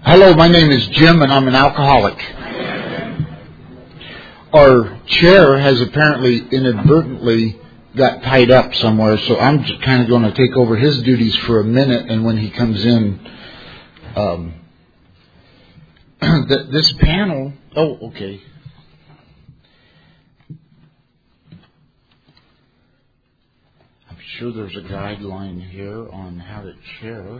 Hello, my name is Jim, and I'm an alcoholic. Our chair has apparently inadvertently got tied up somewhere, so I'm just kind of going to take over his duties for a minute, and when he comes in, this panel... Oh, okay. I'm sure there's a guideline here on how to chair.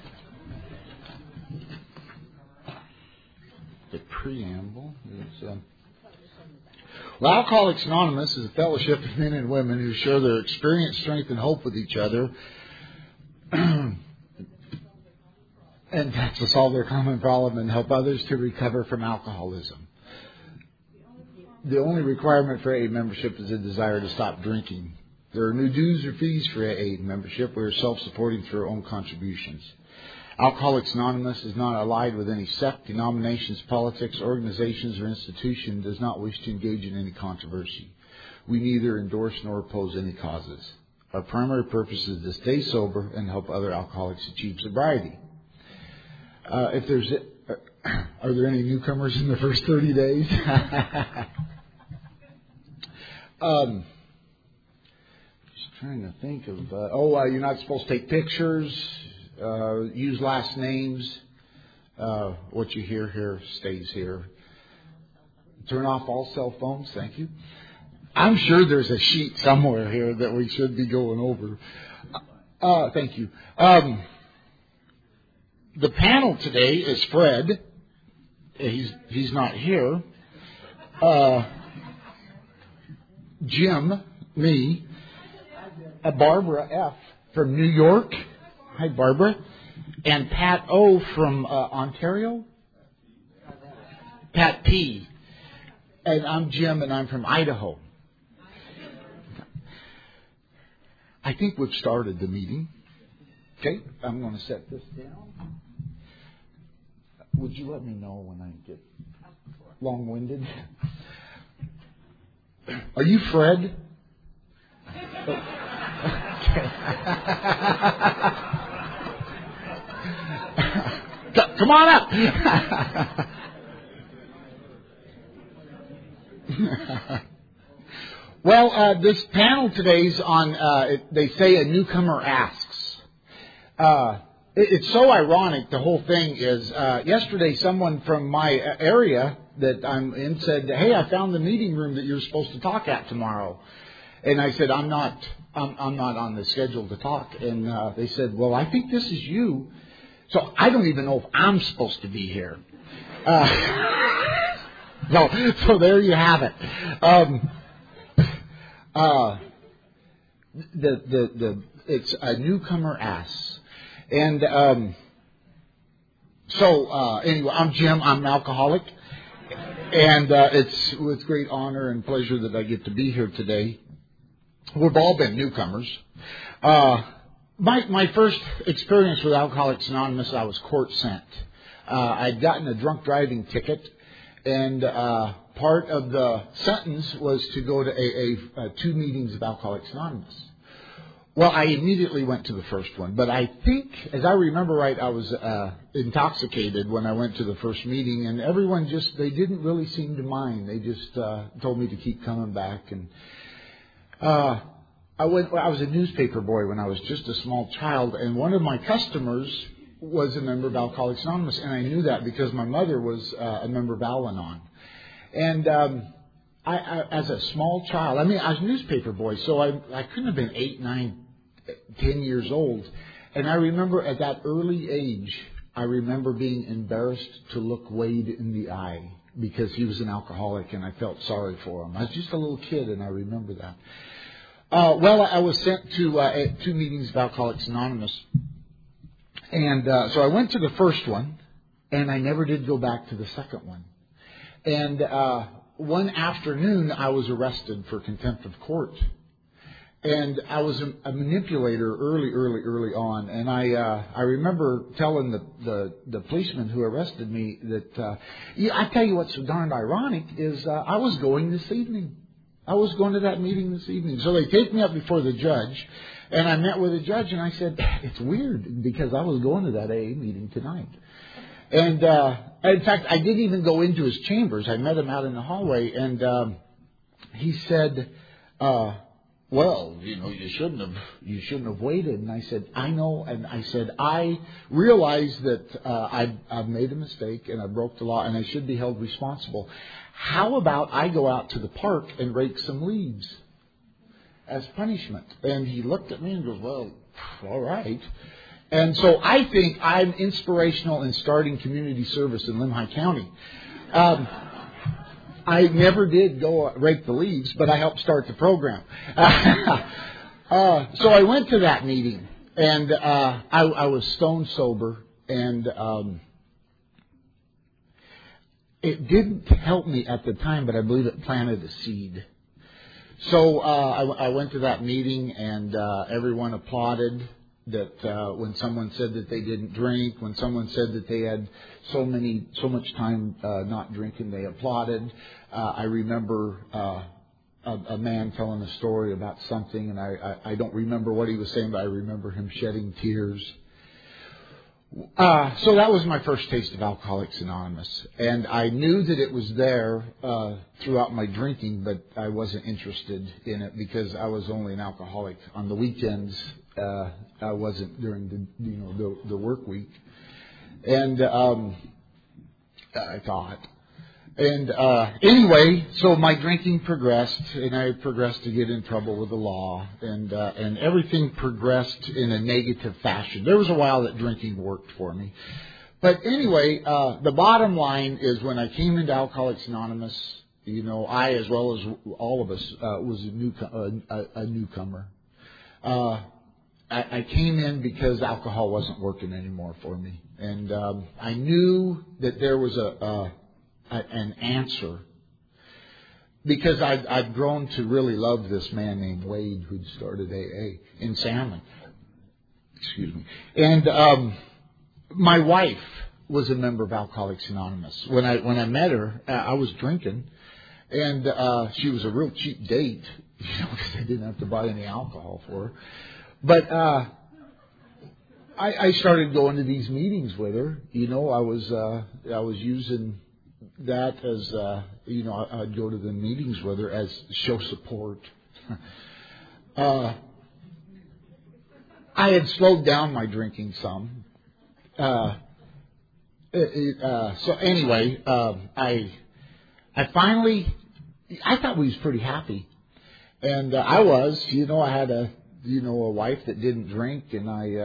The preamble is... Well, Alcoholics Anonymous is a fellowship of men and women who share their experience, strength, and hope with each other, and to solve their common problem and help others to recover from alcoholism. The only requirement for AA membership is a desire to stop drinking. There are no dues or fees for AA membership. We are self-supporting through our own contributions. Alcoholics Anonymous is not allied with any sect, denominations, politics, organizations, or institution, does not wish to engage in any controversy. We neither endorse nor oppose any causes. Our primary purpose is to stay sober and help other alcoholics achieve sobriety. Are there any newcomers in the first 30 days? Just trying to think of... you're not supposed to take pictures. Use last names. What you hear here stays here. Turn off all cell phones. Thank you. I'm sure there's a sheet somewhere here that we should be going over. Thank you. The panel today is Fred. He's not here. Jim, me. Barbara F. from New York. Hi, Barbara. And Pat O. from Ontario. Pat P. And I'm Jim, and I'm from Idaho. I think we've started the meeting. Okay, I'm going to set this down. Would you let me know when I get long-winded? Are you Fred? Come on up. Well, this panel today's on, they say a newcomer asks. It's so ironic, the whole thing is, yesterday someone from my area that I'm in said, hey, I found the meeting room that you're supposed to talk at tomorrow. And I said, I'm not on the schedule to talk. And they said, well, I think this is you. So I don't even know if I'm supposed to be here. So there you have it. It's a newcomer asks. And anyway, I'm Jim. I'm an alcoholic. And it's with great honor and pleasure that I get to be here today. We've all been newcomers. My first experience with Alcoholics Anonymous, I was court sent. I'd gotten a drunk driving ticket, and part of the sentence was to go to AA 2 meetings of Alcoholics Anonymous. Well, I immediately went to the first one, but I think, as I remember right, I was intoxicated when I went to the first meeting, and everyone they didn't really seem to mind. They just told me to keep coming back, and I was a newspaper boy when I was just a small child, and one of my customers was a member of Alcoholics Anonymous, and I knew that because my mother was a member of Al-Anon. And I, as a small child, I was a newspaper boy, so I couldn't have been 8, 9, 10 years old. And I remember at that early age, I remember being embarrassed to look Wade in the eye because he was an alcoholic, and I felt sorry for him. I was just a little kid, and I remember that. I was sent to 2 meetings of Alcoholics Anonymous. And so I went to the first one, and I never did go back to the second one. And one afternoon, I was arrested for contempt of court. And I was a manipulator early on. And I remember telling the policeman who arrested me that, I tell you what's so darned ironic is I was going this evening. I was going to that meeting this evening. So they take me up before the judge, and I met with the judge, and I said, it's weird because I was going to that AA meeting tonight. And in fact, I didn't even go into his chambers. I met him out in the hallway, and he said, well, you shouldn't have waited. And I said, I know. And I said, I realize that I've made a mistake and I broke the law and I should be held responsible. How about I go out to the park and rake some leaves as punishment? And he looked at me and goes, well, all right. And so I think I'm inspirational in starting community service in Limhi County. I never did go rake the leaves, but I helped start the program. So I went to that meeting, and I was stone sober, and it didn't help me at the time, but I believe it planted a seed. So I went to that meeting, and everyone applauded that when someone said that they didn't drink, when someone said that they had so much time not drinking, they applauded. I remember a man telling a story about something, and I don't remember what he was saying, but I remember him shedding tears. So that was my first taste of Alcoholics Anonymous. And I knew that it was there throughout my drinking, but I wasn't interested in it because I was only an alcoholic on the weekends. I wasn't during the work week. And I thought. And anyway, so my drinking progressed, and I progressed to get in trouble with the law, and everything progressed in a negative fashion. There was a while that drinking worked for me. But anyway, the bottom line is when I came into Alcoholics Anonymous, I, as well as all of us, was a newcomer. I came in because alcohol wasn't working anymore for me. And I knew that there was an answer, because I'd grown to really love this man named Wade who'd started AA in Sandlin. Excuse me. And my wife was a member of Alcoholics Anonymous. When I met her, I was drinking, and she was a real cheap date, because I didn't have to buy any alcohol for her. But I started going to these meetings with her. I was using that as I'd go to the meetings with her as show support. I had slowed down my drinking some. So anyway, I finally, I thought we was pretty happy, and I was. I had a wife that didn't drink, and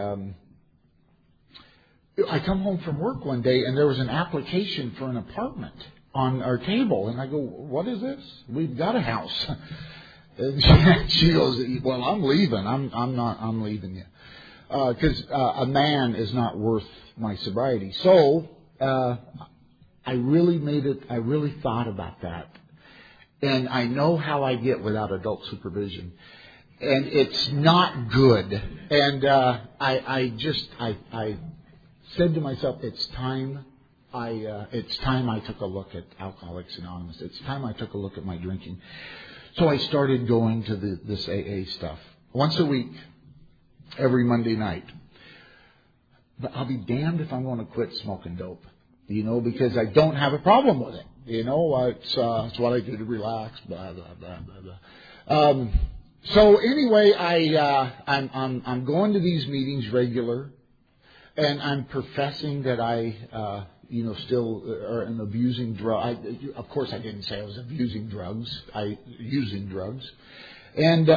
I come home from work one day, and there was an application for an apartment on our table. And I go, what is this? We've got a house. And she goes, well, I'm leaving. I'm leaving you. Because a man is not worth my sobriety. So I really thought about that. And I know how I get without adult supervision. And it's not good. And I said to myself, it's time I took a look at Alcoholics Anonymous. It's time I took a look at my drinking. So I started going to this AA stuff once a week, every Monday night. But I'll be damned if I'm going to quit smoking dope, because I don't have a problem with it. It's what I do to relax, blah, blah, blah, blah, blah. So anyway, I'm going to these meetings regular. And I'm professing that I, still am abusing drugs. Of course, I didn't say I was abusing drugs. Using drugs. And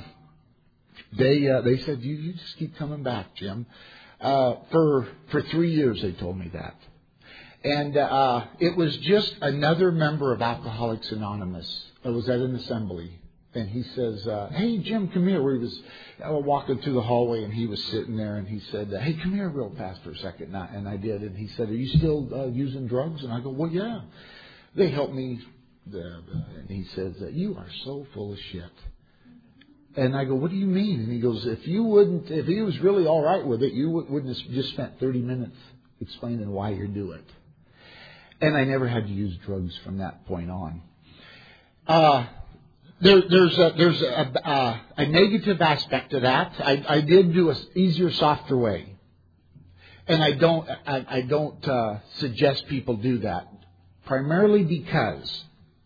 they said, you just keep coming back, Jim. For 3 years, they told me that. And it was just another member of Alcoholics Anonymous. I was at an assembly. And he says, hey, Jim, come here. We was walking through the hallway, and he was sitting there, and he said, hey, come here real fast for a second. And I did. And he said, are you still using drugs? And I go, well, yeah. They helped me. And he says, you are so full of shit. And I go, what do you mean? And he goes, if he was really all right with it, you wouldn't have just spent 30 minutes explaining why you do it. And I never had to use drugs from that point on. There's a negative aspect to that. I did do a easier, softer way. And I don't suggest people do that, primarily because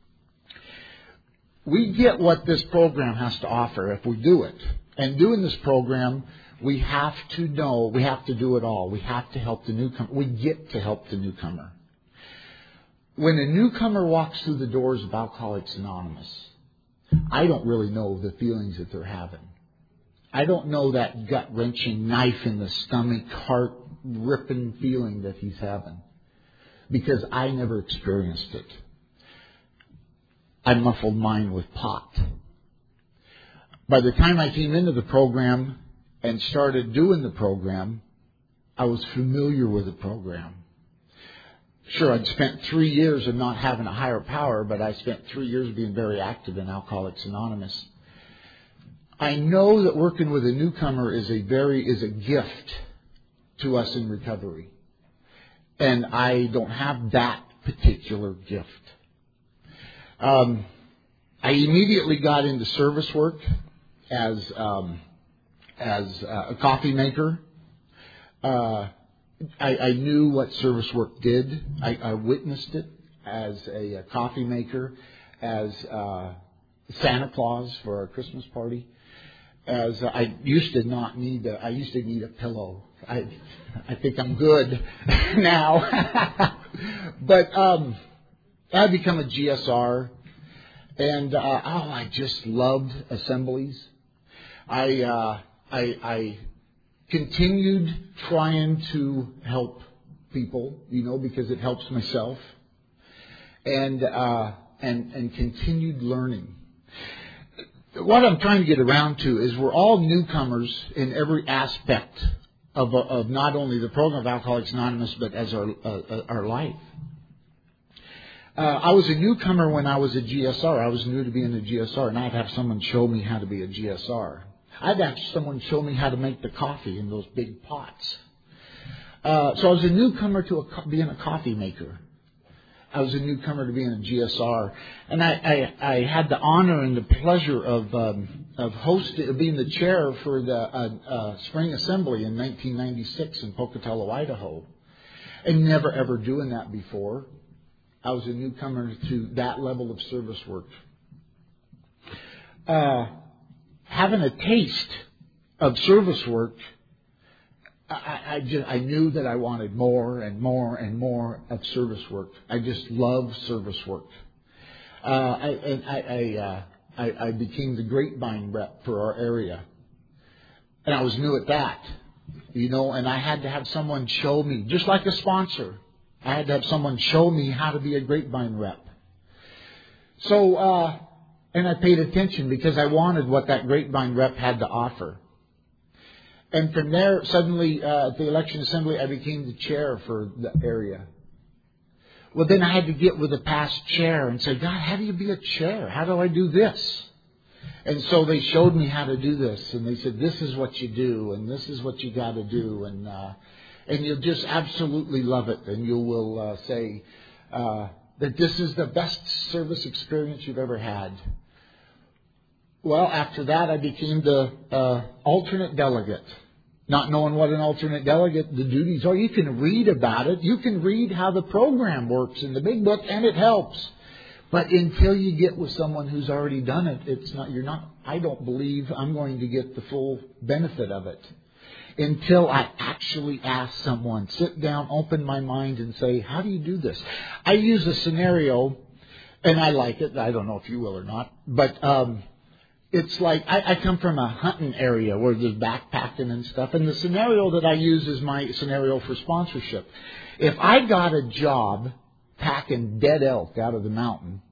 we get what this program has to offer if we do it. And doing this program, we have to know, we have to do it all. We have to help the newcomer. We get to help the newcomer. When a newcomer walks through the doors of Alcoholics Anonymous, I don't really know the feelings that they're having. I don't know that gut-wrenching knife in the stomach, heart-ripping feeling that he's having, because I never experienced it. I muffled mine with pot. By the time I came into the program and started doing the program, I was familiar with the program. Sure, I'd spent 3 years of not having a higher power, but I spent 3 years being very active in Alcoholics Anonymous. I know that working with a newcomer is a gift to us in recovery. And I don't have that particular gift. I immediately got into service work as a coffee maker. I knew what service work did. I witnessed it as a coffee maker, as Santa Claus for our Christmas party. As I used to need a pillow. I think I'm good now. But I become a GSR, and I just loved assemblies. I continued trying to help people, because it helps myself, and continued learning. What I'm trying to get around to is we're all newcomers in every aspect of not only the program of Alcoholics Anonymous, but as our life. I was a newcomer when I was a GSR. I was new to being a GSR, and I'd have someone show me how to be a GSR. I'd have someone show me how to make the coffee in those big pots. So I was a newcomer to being a coffee maker. I was a newcomer to being a GSR, and I had the honor and the pleasure of being the chair for the spring assembly in 1996 in Pocatello, Idaho, and never ever doing that before. I was a newcomer to that level of service work. Having a taste of service work, I knew that I wanted more and more and more of service work. I just love service work. I became the grapevine rep for our area. And I was new at that, and I had to have someone show me, just like a sponsor, I had to have someone show me how to be a grapevine rep. So, and I paid attention because I wanted what that grapevine rep had to offer. And from there, suddenly, at the election assembly, I became the chair for the area. Well, then I had to get with the past chair and say, God, how do you be a chair? How do I do this? And so they showed me how to do this. And they said, this is what you do, and this is what you got to do. And you'll just absolutely love it. And you will say that this is the best service experience you've ever had. Well, after that, I became the alternate delegate. Not knowing what an alternate delegate, the duties are. You can read about it. You can read how the program works in the big book, and it helps. But until you get with someone who's already done it, I don't believe I'm going to get the full benefit of it. Until I actually ask someone, sit down, open my mind, and say, how do you do this? I use a scenario, and I like it. I don't know if you will or not, but it's like I come from a hunting area where there's backpacking and stuff, and the scenario that I use is my scenario for sponsorship. If I got a job packing dead elk out of the mountain,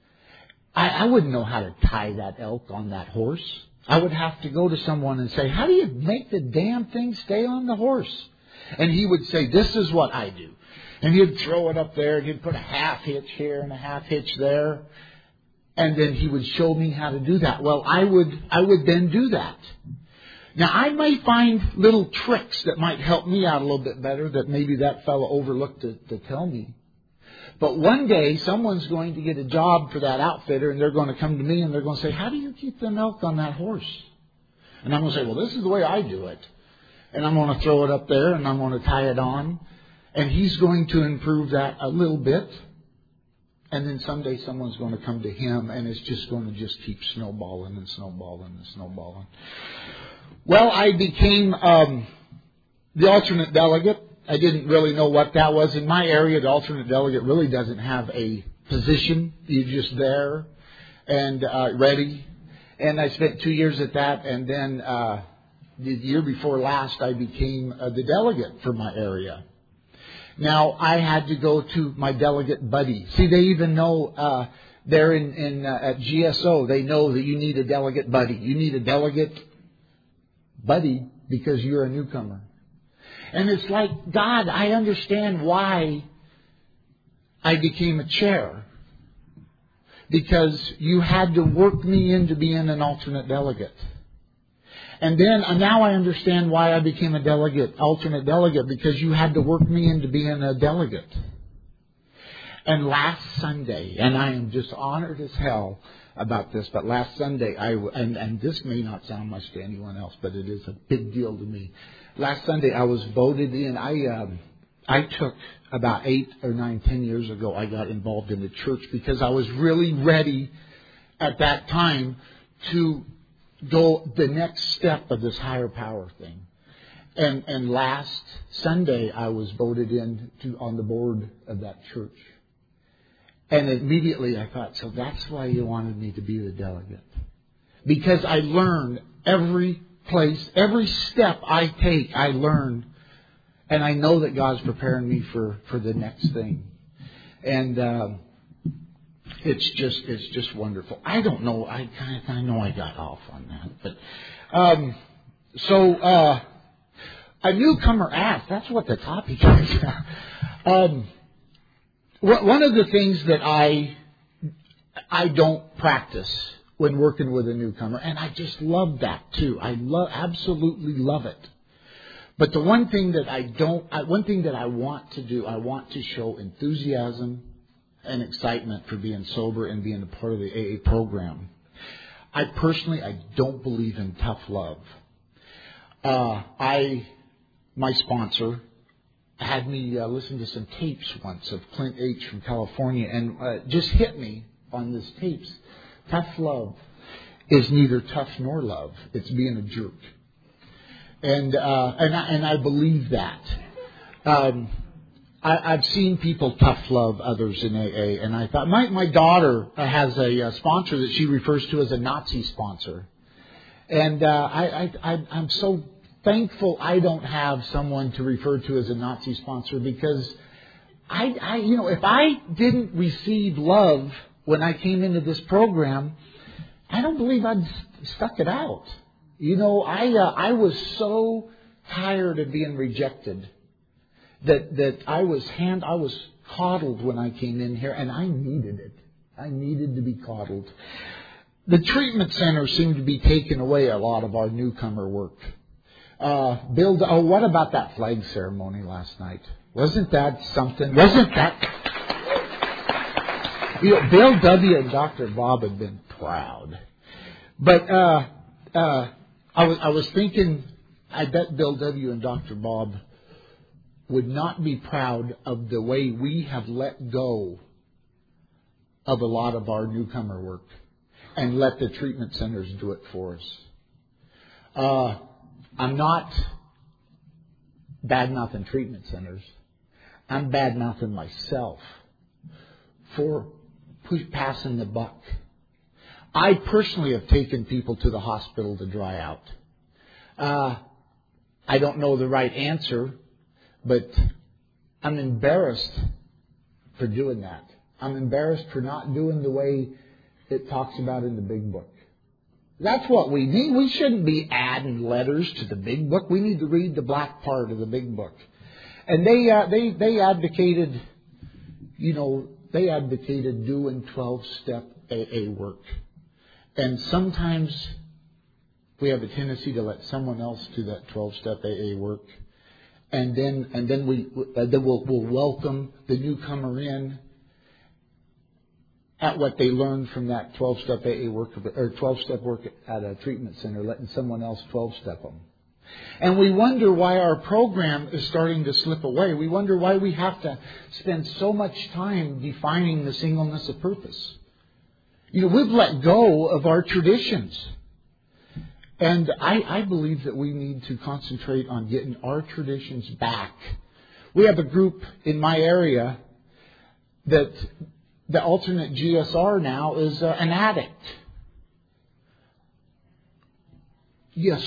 I wouldn't know how to tie that elk on that horse. I would have to go to someone and say, how do you make the damn thing stay on the horse? And he would say, this is what I do. And he'd throw it up there, and he'd put a half hitch here and a half hitch there. And then he would show me how to do that. Well, I would then do that. Now, I may find little tricks that might help me out a little bit better that maybe that fellow overlooked to tell me. But one day, someone's going to get a job for that outfitter, and they're going to come to me, and they're going to say, how do you keep the milk on that horse? And I'm going to say, well, this is the way I do it. and I'm going to throw it up there, and I'm going to tie it on. And he's going to improve that a little bit. And then someday someone's going to come to him, and it's just going to just keep snowballing and snowballing and snowballing. Well, I became the alternate delegate. I didn't really know what that was. In my area, the alternate delegate really doesn't have a position. You're just there and ready. And I spent 2 years at that. And then the year before last, I became the delegate for my area. Now, I had to go to my delegate buddy. See, they even know there at GSO, they know that you need a delegate buddy. You need a delegate buddy because you're a newcomer. And it's like, God, I understand why I became a chair. Because you had to work me into being an alternate delegate. And then now I understand why I became alternate delegate, because you had to work me into being a delegate. And last Sunday, and I am just honored as hell about this, but last Sunday, and this may not sound much to anyone else, but it is a big deal to me. Last Sunday, I was voted in. I took about 8 or 9, 10 years ago, I got involved in the church because I was really ready at that time to go the next step of this higher power thing. And last Sunday, I was voted in on the board of that church. And immediately I thought, so that's why you wanted me to be the delegate. Because I learned every step I take, I learn. And I know that God's preparing me for the next thing. And it's just wonderful. I don't know. I know I got off on that. But a newcomer asked. That's what the topic is. One of the things that I don't practice when working with a newcomer, and I just love that too. I absolutely love it. But the one thing that I want to do, I want to show enthusiasm and excitement for being sober and being a part of the AA program. I don't believe in tough love. My sponsor had me listen to some tapes once of Clint H. from California, and just hit me on this tapes. Tough love is neither tough nor love. It's being a jerk. And I believe that. I've seen people tough love others in AA, and I thought my daughter has a sponsor that she refers to as a Nazi sponsor, and I'm so thankful I don't have someone to refer to as a Nazi sponsor, because if I didn't receive love when I came into this program, I don't believe I'd stuck it out. I was so tired of being rejected that I was coddled when I came in here, and I needed it. I needed to be coddled. The treatment center seemed to be taking away a lot of our newcomer work. What about that flag ceremony last night? Wasn't that something? Wasn't that? Bill W. and Dr. Bob had been proud. But I was thinking, I bet Bill W. and Dr. Bob would not be proud of the way we have let go of a lot of our newcomer work and let the treatment centers do it for us. I'm not bad-mouthing treatment centers. I'm bad-mouthing myself for passing the buck. I personally have taken people to the hospital to dry out. I don't know the right answer, but I'm embarrassed for doing that. I'm embarrassed for not doing the way it talks about in the big book. That's what we need. We shouldn't be adding letters to the big book. We need to read the black part of the big book. And they advocated, doing 12-step AA work. And sometimes we have a tendency to let someone else do that 12-step AA work, and then we'll welcome the newcomer in at what they learned from that 12-step AA work or 12-step work at a treatment center, letting someone else 12-step them. And we wonder why our program is starting to slip away. We wonder why we have to spend so much time defining the singleness of purpose. We've let go of our traditions. And I believe that we need to concentrate on getting our traditions back. We have a group in my area that the alternate GSR now is an addict. Yes,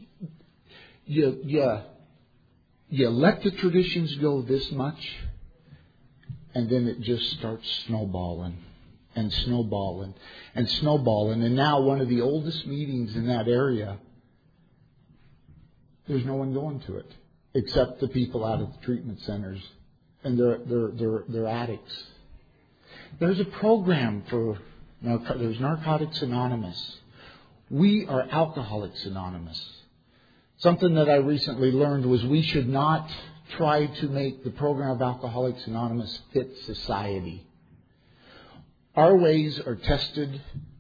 you let the traditions go this much, and then it just starts snowballing and snowballing and snowballing. And now one of the oldest meetings in that area, there's no one going to it except the people out of the treatment centers, and they're addicts. There's a program for there's Narcotics Anonymous. We are Alcoholics Anonymous. Something that I recently learned was we should not try to make the program of Alcoholics Anonymous fit society. Our ways are tested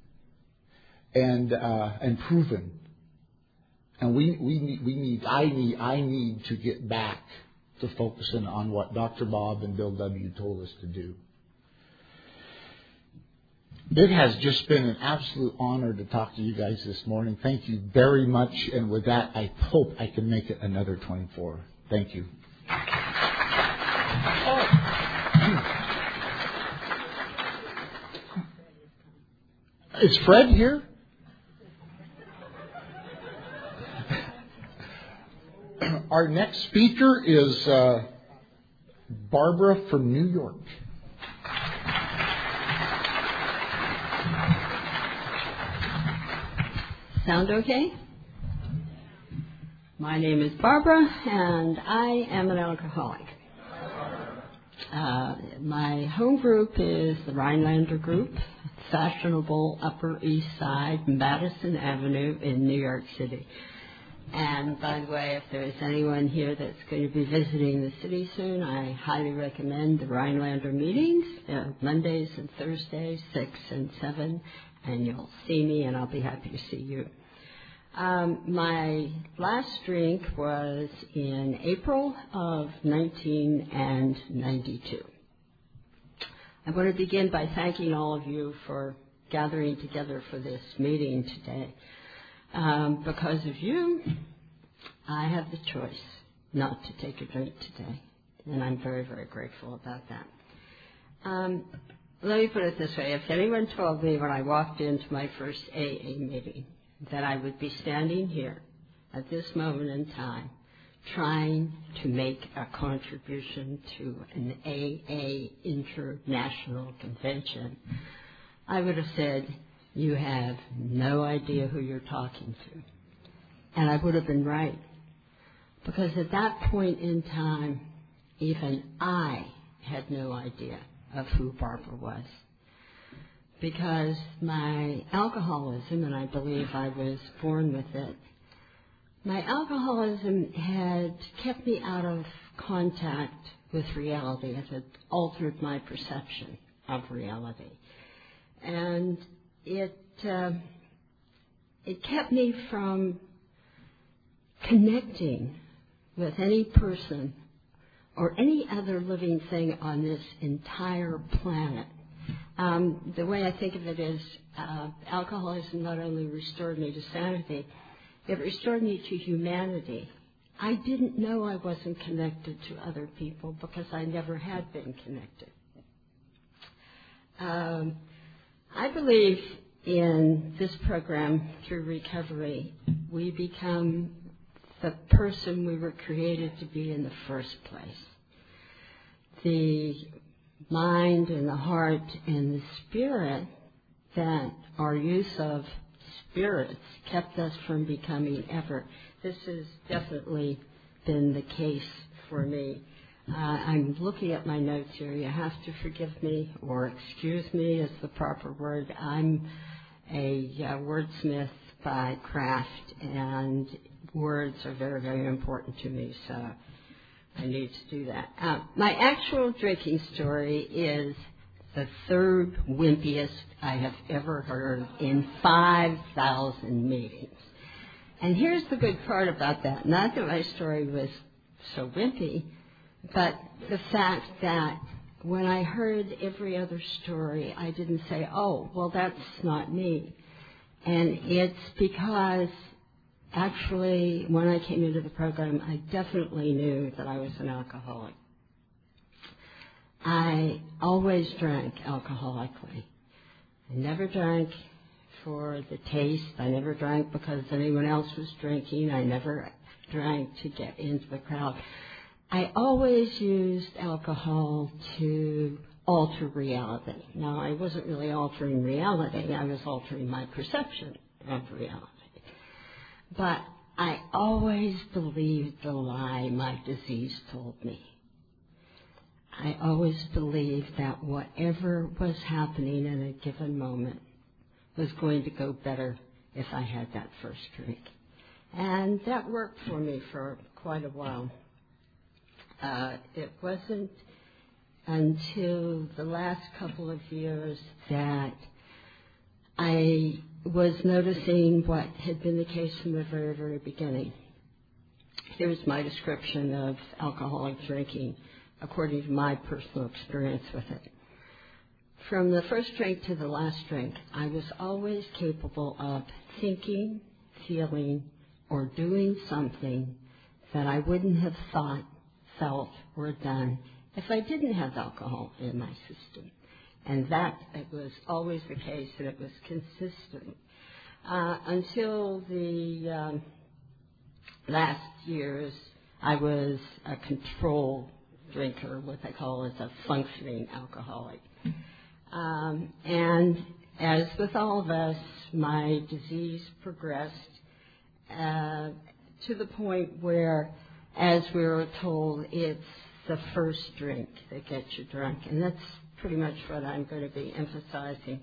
and proven, and I need to get back to focusing on what Dr. Bob and Bill W. told us to do. It has just been an absolute honor to talk to you guys this morning. Thank you very much. And with that, I hope I can make it another 24. Thank you. Is Fred here? Our next speaker is Barbara from New York. Sound okay? My name is Barbara, and I am an alcoholic. My home group is the Rhinelander Group, fashionable Upper East Side, Madison Avenue in New York City. And by the way, if there's anyone here that's going to be visiting the city soon, I highly recommend the Rhinelander meetings. They're Mondays and Thursdays, 6 and 7. And you'll see me, and I'll be happy to see you. My last drink was in April of 1992. I want to begin by thanking all of you for gathering together for this meeting today. Because of you, I have the choice not to take a drink today, and I'm very, very grateful about that. Let me put it this way. If anyone told me when I walked into my first AA meeting that I would be standing here at this moment in time trying to make a contribution to an AA international convention, I would have said, you have no idea who you're talking to. And I would have been right. Because at that point in time, even I had no idea of who Barbara was. Because my alcoholism, and I believe I was born with it, my alcoholism had kept me out of contact with reality. It had altered my perception of reality. And it kept me from connecting with any person or any other living thing on this entire planet. The way I think of it is alcoholism not only restored me to sanity, it restored me to humanity. I didn't know I wasn't connected to other people because I never had been connected. I believe in this program, through recovery, we become the person we were created to be in the first place. The mind and the heart and the spirit that our use of spirits kept us from becoming ever. This has definitely been the case for me. I'm looking at my notes here. You have to forgive me, or excuse me is the proper word. I'm a wordsmith by craft, and words are very, very important to me, so I need to do that. My actual drinking story is the third wimpiest I have ever heard in 5,000 meetings. And here's the good part about that. Not that my story was so wimpy, but the fact that when I heard every other story, I didn't say, oh, well, that's not me. And it's because actually when I came into the program, I definitely knew that I was an alcoholic. I always drank alcoholically. I never drank for the taste. I never drank because anyone else was drinking. I never drank to get into the crowd. I always used alcohol to alter reality. Now, I wasn't really altering reality. I was altering my perception of reality. But I always believed the lie my disease told me. I always believed that whatever was happening in a given moment was going to go better if I had that first drink. And that worked for me for quite a while. It wasn't until the last couple of years that I was noticing what had been the case from the very, very beginning. Here's my description of alcoholic drinking according to my personal experience with it. From the first drink to the last drink, I was always capable of thinking, feeling, or doing something that I wouldn't have thought, felt, or done if I didn't have alcohol in my system. And that it was always the case, and it was consistent. Until the last years, I was a control drinker, what they call as a functioning alcoholic. And as with all of us, my disease progressed to the point where, as we were told, it's the first drink that gets you drunk. And that's pretty much what I'm going to be emphasizing.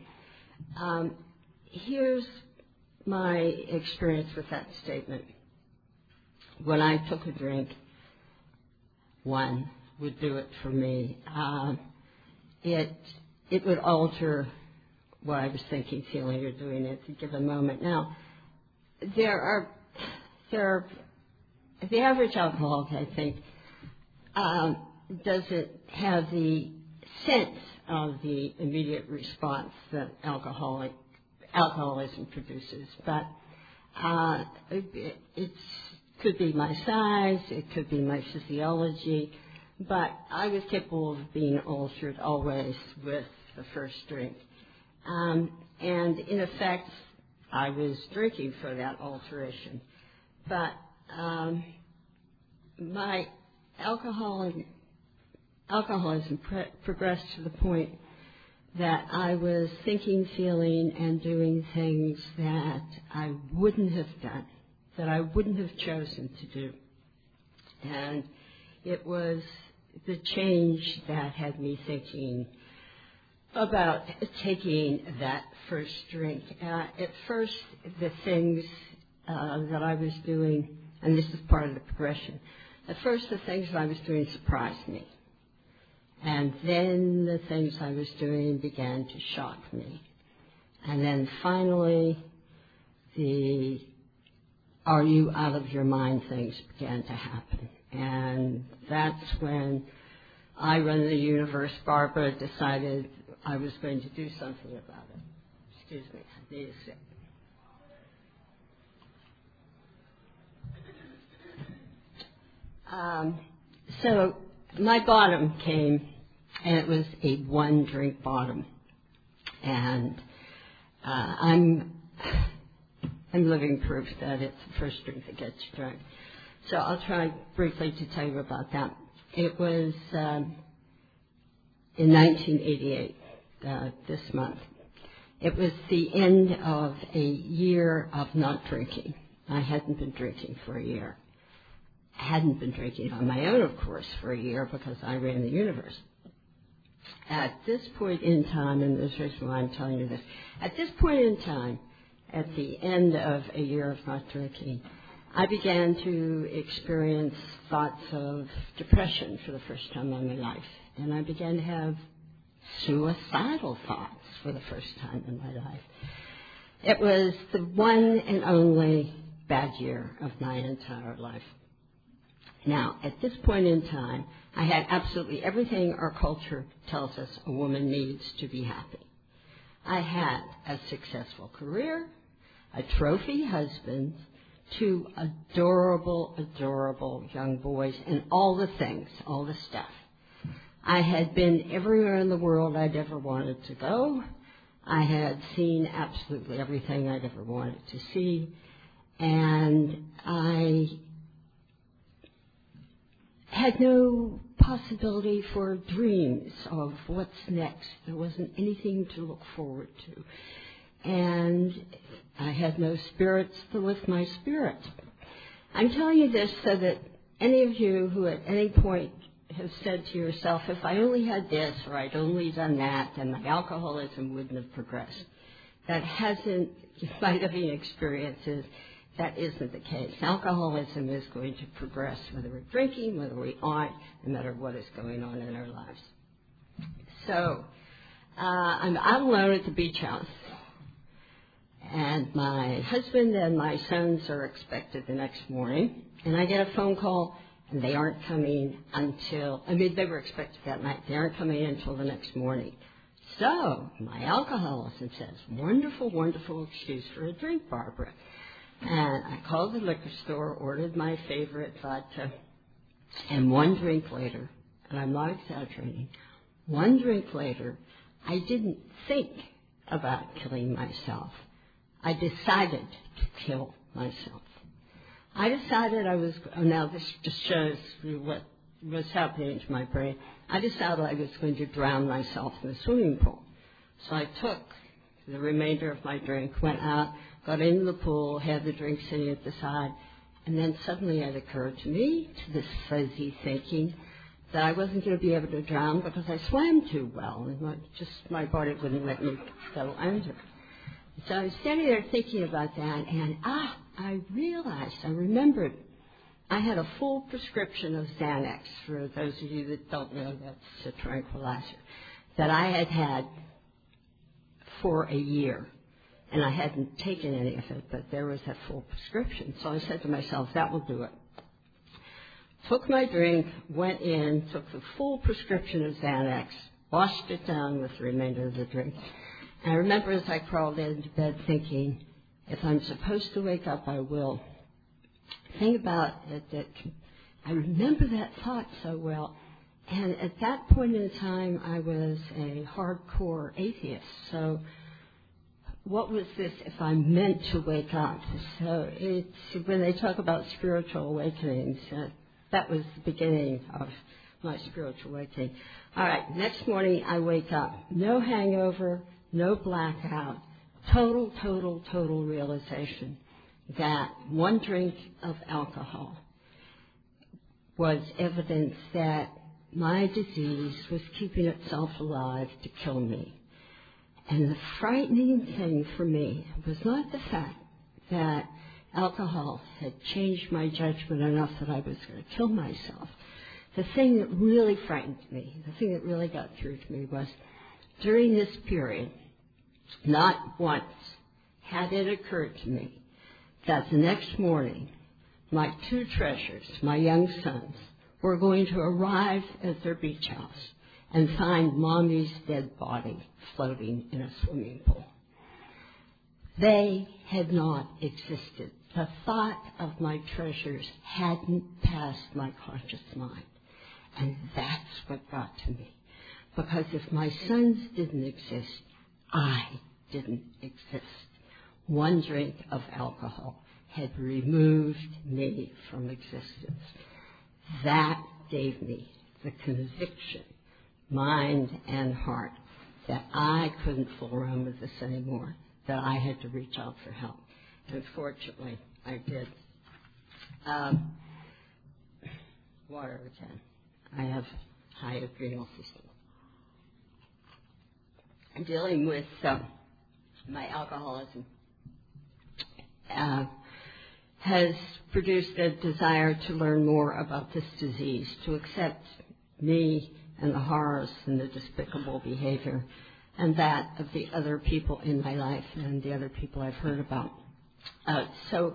Here's my experience with that statement. When I took a drink, one would do it for me. It would alter what I was thinking, feeling, or doing at a given moment. Now, the average alcoholic, I think, doesn't have the sense of the immediate response that alcoholism produces. But it could be my size, it could be my physiology, but I was capable of being altered always with the first drink. And in effect, I was drinking for that alteration. But my alcoholism progressed to the point that I was thinking, feeling, and doing things that I wouldn't have done, that I wouldn't have chosen to do. And it was the change that had me thinking about taking that first drink. At first, the things that I was doing, and this is part of the progression, at first the things I was doing surprised me. And then the things I was doing began to shock me. And then finally, the are you out of your mind things began to happen. And that's when I Run the Universe, Barbara, decided I was going to do something about it. Excuse me, I need a sip. So my bottom came, and it was a one-drink bottom. And I'm living proof that it's the first drink that gets you drunk. So I'll try briefly to tell you about that. It was in 1988, this month. It was the end of a year of not drinking. I hadn't been drinking for a year. I hadn't been drinking on my own, of course, for a year because I ran the universe. At this point in time, and this is why I'm telling you this, at this point in time, at the end of a year of not drinking, I began to experience thoughts of depression for the first time in my life. And I began to have suicidal thoughts for the first time in my life. It was the one and only bad year of my entire life. Now, at this point in time, I had absolutely everything our culture tells us a woman needs to be happy. I had a successful career, a trophy husband, 2 adorable, adorable young boys, and all the things, all the stuff. I had been everywhere in the world I'd ever wanted to go. I had seen absolutely everything I'd ever wanted to see. And I had no possibility for dreams of what's next. There wasn't anything to look forward to. And I had no spirits to lift my spirit. I'm telling you this so that any of you who at any point have said to yourself, if I only had this or I'd only done that, then my alcoholism wouldn't have progressed. That hasn't, my living experiences, that isn't the case. Alcoholism is going to progress whether we're drinking, whether we aren't, no matter what is going on in our lives. So I'm out alone at the beach house. And my husband and my sons are expected the next morning. And I get a phone call, and they aren't coming until, they were expected that night. They aren't coming until the next morning. So my alcoholism says, wonderful, wonderful excuse for a drink, Barbara. And I called the liquor store, ordered my favorite vodka, and 1 drink later, and I'm not exaggerating, 1 drink later, I didn't think about killing myself. I decided to kill myself. I decided now this just shows what was happening to my brain. I decided I was going to drown myself in the swimming pool. So I took the remainder of my drink, went out, got into the pool, had the drink sitting at the side, and then suddenly it occurred to me, to this fuzzy thinking, that I wasn't going to be able to drown because I swam too well, and my body wouldn't let me go under. So I was standing there thinking about that, and I remembered, I had a full prescription of Xanax, for those of you that don't know, that's a tranquilizer, that I had had for a year. And I hadn't taken any of it, but there was that full prescription. So I said to myself, that will do it. Took my drink, went in, took the full prescription of Xanax, washed it down with the remainder of the drink. And I remember as I crawled into bed thinking, if I'm supposed to wake up, I will. The thing about it that I remember that thought so well. And at that point in time, I was a hardcore atheist. So what was this if I'm meant to wake up? So when they talk about spiritual awakenings, that was the beginning of my spiritual awakening. All right, next morning I wake up. No hangover, no blackout, total realization that 1 drink of alcohol was evidence that my disease was keeping itself alive to kill me. And the frightening thing for me was not the fact that alcohol had changed my judgment enough that I was going to kill myself. The thing that really frightened me, the thing that really got through to me was during this period, not once had it occurred to me that the next morning my 2 treasures, my young sons, were going to arrive at their beach house and find Mommy's dead body floating in a swimming pool. They had not existed. The thought of my treasures hadn't passed my conscious mind. And that's what got to me. Because if my sons didn't exist, I didn't exist. 1 drink of alcohol had removed me from existence. That gave me the conviction, mind and heart, that I couldn't fool around with this anymore, that I had to reach out for help. And fortunately, I did. Water again. I have high adrenal system. I'm dealing with my alcoholism. Has produced a desire to learn more about this disease, to accept me and the horrors and the despicable behavior and that of the other people in my life and the other people I've heard about. So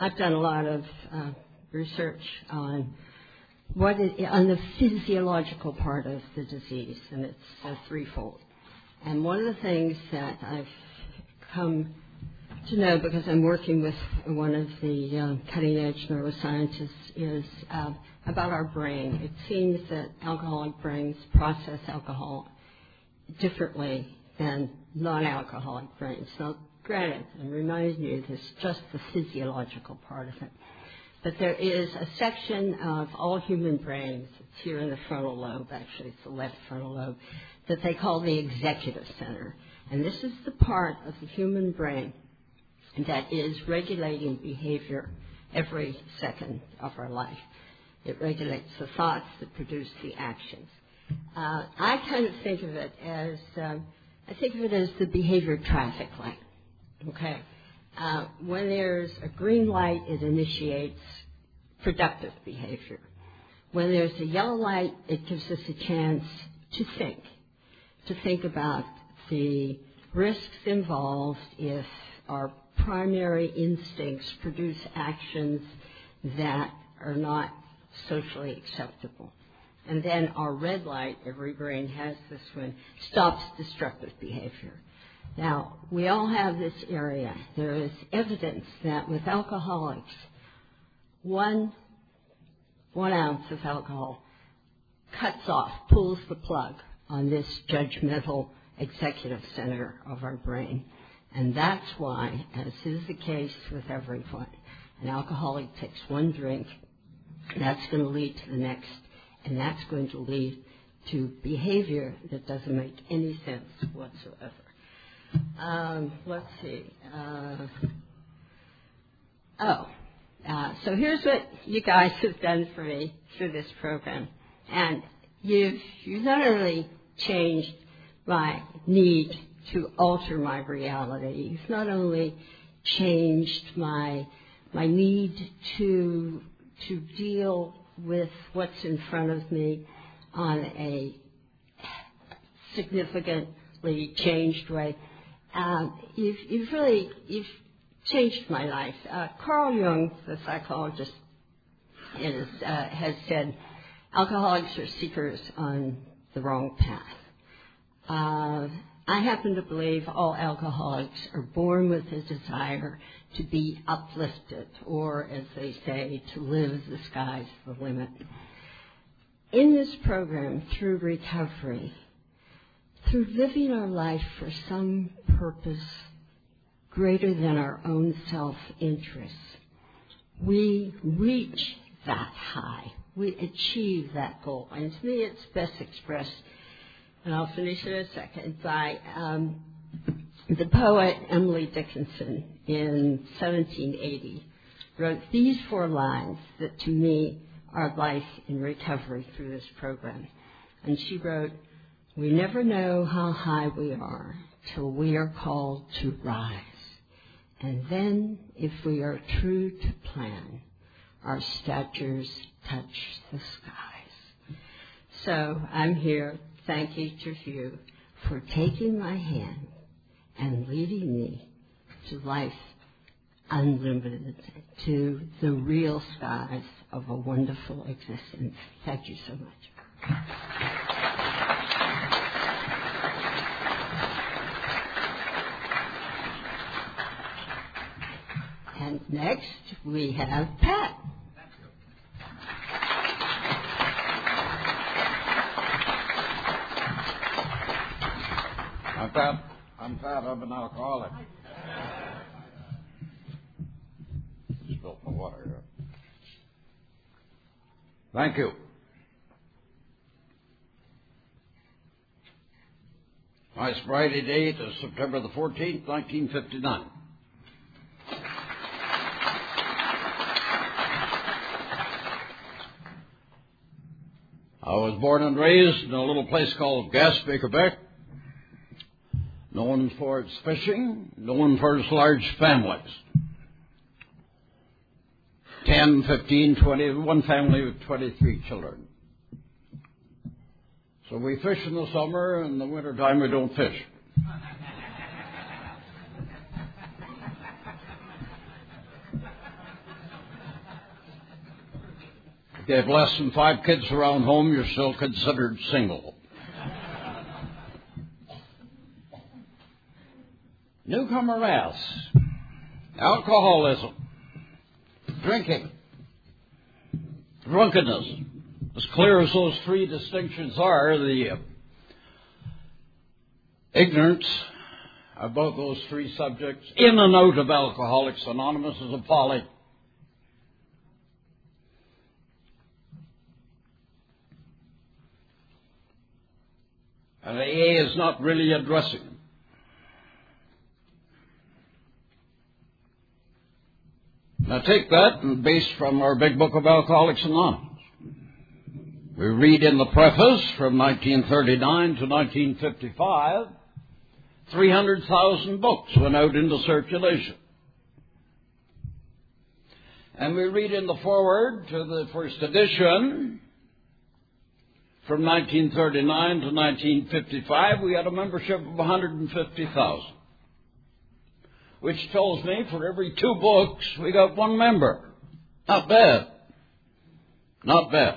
I've done a lot of research on on the physiological part of the disease, and it's threefold. And one of the things that I've come to know, because I'm working with one of the cutting-edge neuroscientists, is about our brain. It seems that alcoholic brains process alcohol differently than non-alcoholic brains. Now, granted, and remind you, this is just the physiological part of it. But there is a section of all human brains, it's here in the frontal lobe, actually it's the left frontal lobe, that they call the executive center. And this is the part of the human brain that is regulating behavior every second of our life. It regulates the thoughts that produce the actions. I kind of think of it as, the behavior traffic light. Okay. When there's a green light, it initiates productive behavior. When there's a yellow light, it gives us a chance to think about the risks involved if our primary instincts produce actions that are not socially acceptable. And then our red light, every brain has this one, stops destructive behavior. Now, we all have this area. There is evidence that with alcoholics, 1 ounce of alcohol cuts off, pulls the plug on this judgmental executive center of our brain. And that's why, as is the case with everyone, an alcoholic takes one drink, and that's going to lead to the next, and that's going to lead to behavior that doesn't make any sense whatsoever. Let's see. So here's what you guys have done for me through this program. And you've not only changed my need to alter my reality, you've not only changed my need to deal with what's in front of me on a significantly changed way. You've changed my life. Carl Jung, the psychologist, has said alcoholics are seekers on the wrong path. I happen to believe all alcoholics are born with a desire to be uplifted, or as they say, to live the sky's the limit. In this program, through recovery, through living our life for some purpose greater than our own self-interest, we reach that high. We achieve that goal. And to me, it's best expressed, and I'll finish in a second, by the poet Emily Dickinson in 1780 wrote these 4 lines that to me are life in recovery through this program. And she wrote, "We never know how high we are till we are called to rise. And then, if we are true to plan, our statures touch the skies." So I'm here. Thank each of you for taking my hand and leading me to life unlimited, to the real skies of a wonderful existence. Thank you so much. And next we have Pat. I'm Pat. I'm an alcoholic. Spilt my water here. Thank you. My sobriety date is September the 14th, 1959. I was born and raised in a little place called Gaspé, Quebec, known for its fishing, known for its large families. 10, 15, 20, one family with 23 children. So we fish in the summer, and in the wintertime we don't fish. If you have less than 5 kids around home, you're still considered single. Newcomer mass, alcoholism, drinking, drunkenness. As clear as those 3 distinctions are, the ignorance about those 3 subjects in and out of Alcoholics Anonymous is appalling. And AA is not really addressing them. Now take that, and based from our big book of Alcoholics Anonymous, we read in the preface from 1939 to 1955, 300,000 books went out into circulation. And we read in the foreword to the first edition, from 1939 to 1955, we had a membership of 150,000. Which tells me for every 2 books, we got 1 member. Not bad. Not bad.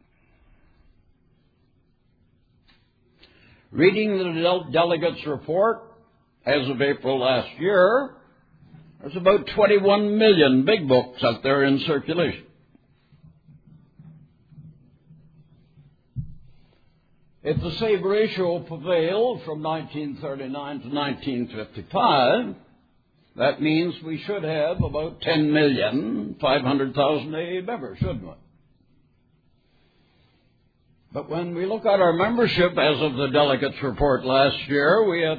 Reading the delegates' report, as of April last year, there's about 21 million big books out there in circulation. If the same ratio prevailed from 1939 to 1955, that means we should have about 10,500,000 AA members, shouldn't we? But when we look at our membership as of the delegates' report last year, we have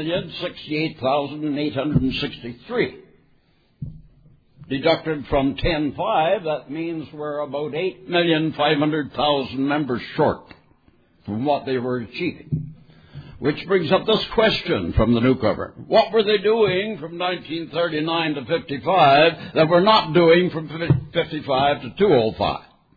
2,068,863. Deducted from 10.5, that means we're about 8,500,000 members short from what they were achieving. Which brings up this question from the newcomer. What were they doing from 1939 to 55 that we're not doing from 55 to 205?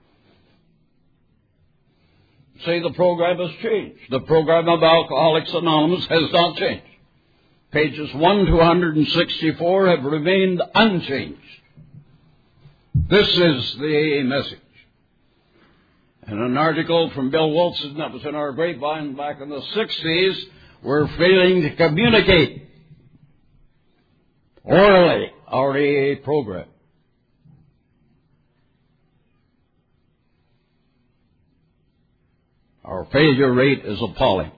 Say the program has changed. The program of Alcoholics Anonymous has not changed. Pages 1 to 164 have remained unchanged. This is the AA message. In an article from Bill Wilson that was in our grapevine back in the 60s, we're failing to communicate orally our AA program. Our failure rate is appalling.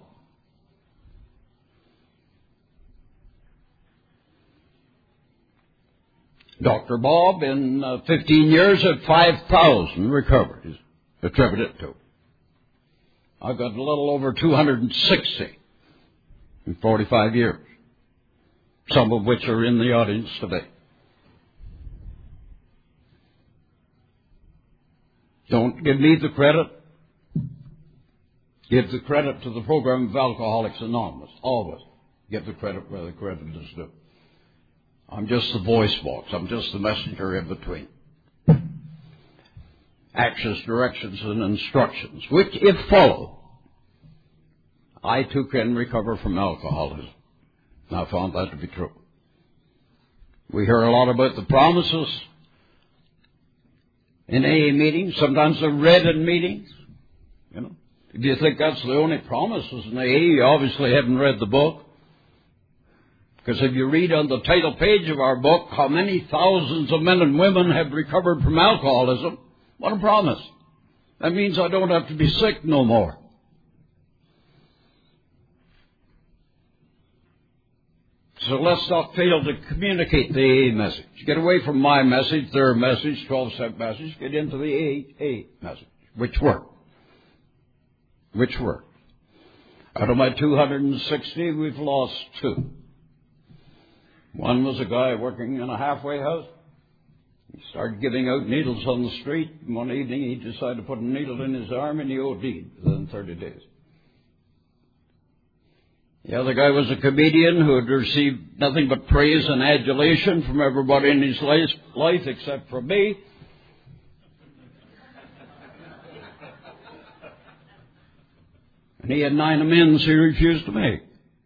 Dr. Bob, in 15 years, had 5,000 recoveries. Attribute it to. I've got a little over 260 in 45 years, some of which are in the audience today. Don't give me the credit. Give the credit to the program of Alcoholics Anonymous. Always give the credit where the credit is due. I'm just the voice box. I'm just the messenger in between. Actions, directions, and instructions, which, if followed, I too can recover from alcoholism. And I found that to be true. We hear a lot about the promises in AA meetings. Sometimes they're read in meetings. You know, if you think that's the only promises in AA, you obviously haven't read the book. Because if you read on the title page of our book how many thousands of men and women have recovered from alcoholism, what a promise. That means I don't have to be sick no more. So let's not fail to communicate the AA message. Get away from my message, their message, 12-step message. Get into the AA message. Which worked. Out of my 260, we've lost 2. One was a guy working in a halfway house. He started giving out needles on the street. One evening he decided to put a needle in his arm and he OD'd within 30 days. The other guy was a comedian who had received nothing but praise and adulation from everybody in his life except from me. And he had 9 amends he refused to make.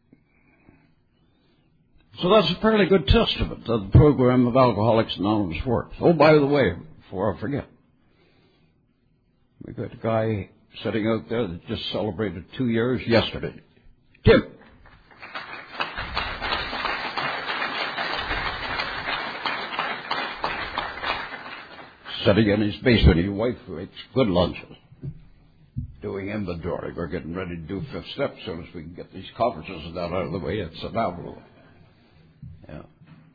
So that's a fairly good testament that the program of Alcoholics Anonymous works. Oh, by the way, before I forget, We got a guy sitting out there that just celebrated 2 years yesterday. Tim. Sitting in his basement. His wife makes good lunches. Doing inventory. We're getting ready to do fifth step as soon as we can get these conferences and that out of the way. It's inevitable. Yeah.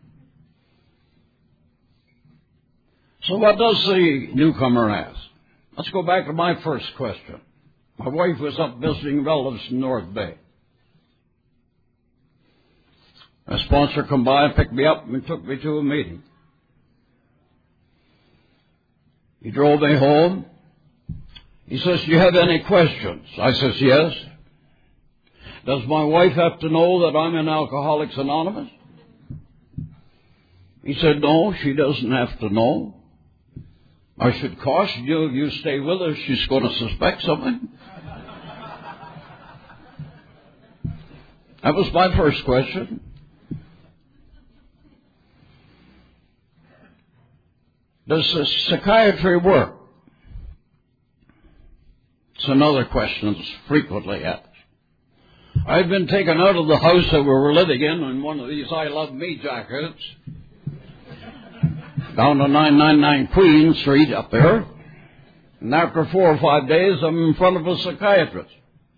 So what does the newcomer ask? Let's go back to my first question. My wife was up visiting relatives in North Bay. A sponsor come by and picked me up and took me to a meeting. He drove me home. He says, do you have any questions? I says, yes. Does my wife have to know that I'm in Alcoholics Anonymous? He said, no, she doesn't have to know. I should caution you, if you stay with her, she's going to suspect something. That was my first question. Does psychiatry work? It's another question that's frequently asked. I've been taken out of the house that we were living in one of these I Love Me jackets, down to 999 Queen Street up there. And after 4 or 5 days, I'm in front of a psychiatrist.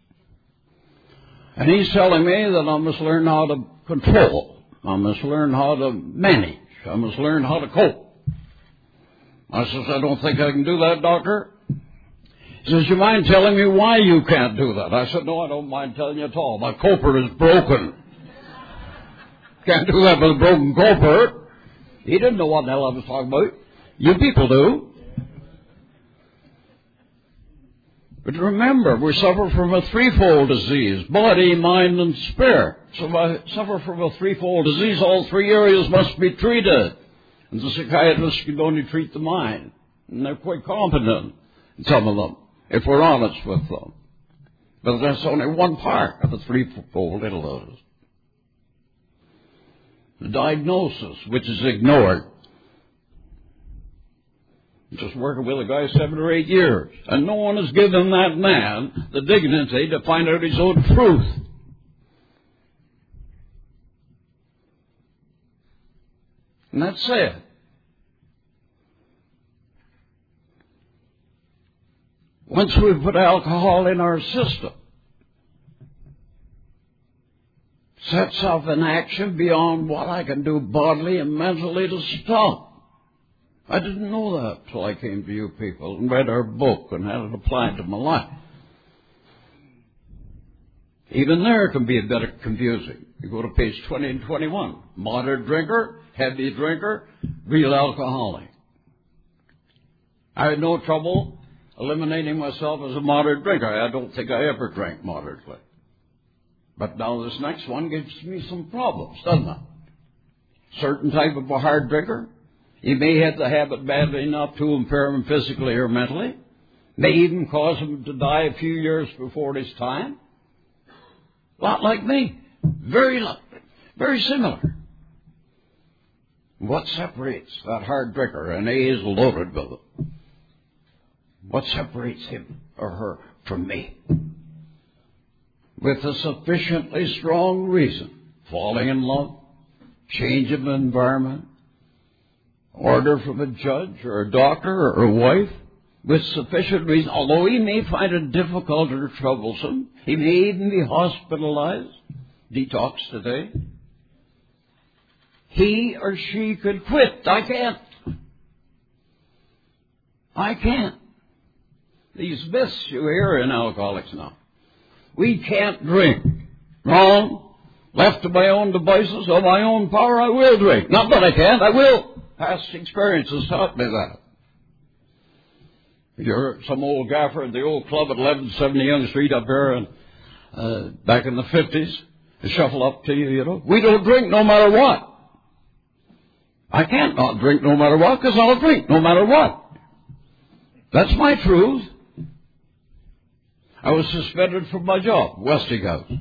And he's telling me that I must learn how to control. I must learn how to manage. I must learn how to cope. I says, I don't think I can do that, doctor. He says, you mind telling me why you can't do that? I said, no, I don't mind telling you at all. My coper is broken. Can't do that with a broken coper. He didn't know what the hell I was talking about. You people do. But remember, we suffer from a threefold disease, body, mind, and spirit. So if I suffer from a threefold disease, all 3 areas must be treated. And the psychiatrists can only treat the mind. And they're quite competent, some of them, if we're honest with them. But that's only one part of the threefold illness. The diagnosis, which is ignored. Just working with a guy 7 or 8 years. And no one has given that man the dignity to find out his own truth. And that's it. Once we put alcohol in our system, sets off an action beyond what I can do bodily and mentally to stop. I didn't know that till I came to you people and read our book and had it applied to my life. Even there it can be a bit confusing. You go to page 20 and 21. Moderate drinker, heavy drinker, real alcoholic. I had no trouble eliminating myself as a moderate drinker. I don't think I ever drank moderately. But now this next one gives me some problems, doesn't it? Certain type of a hard drinker. He may have the habit badly enough to impair him physically or mentally. May even cause him to die a few years before his time. A lot like me. Very similar. What separates that hard drinker, and he is loaded with it, what separates him or her from me? With a sufficiently strong reason. Falling in love, change of environment, order from a judge or a doctor or a wife, with sufficient reason, although he may find it difficult or troublesome, he may even be hospitalized, detox today, he or she could quit. I can't. These myths you hear in Alcoholics now. We can't drink. Wrong. Left to my own devices, of my own power, I will drink. Not that I can't, I will. Past experiences taught me that. You're some old gaffer at the old club at 1170 Young Street up here, and back in the 50s, they shuffle up to you, you know. We don't drink no matter what. I can't not drink no matter what, because I'll drink no matter what. That's my truth. I was suspended from my job, Westinghouse.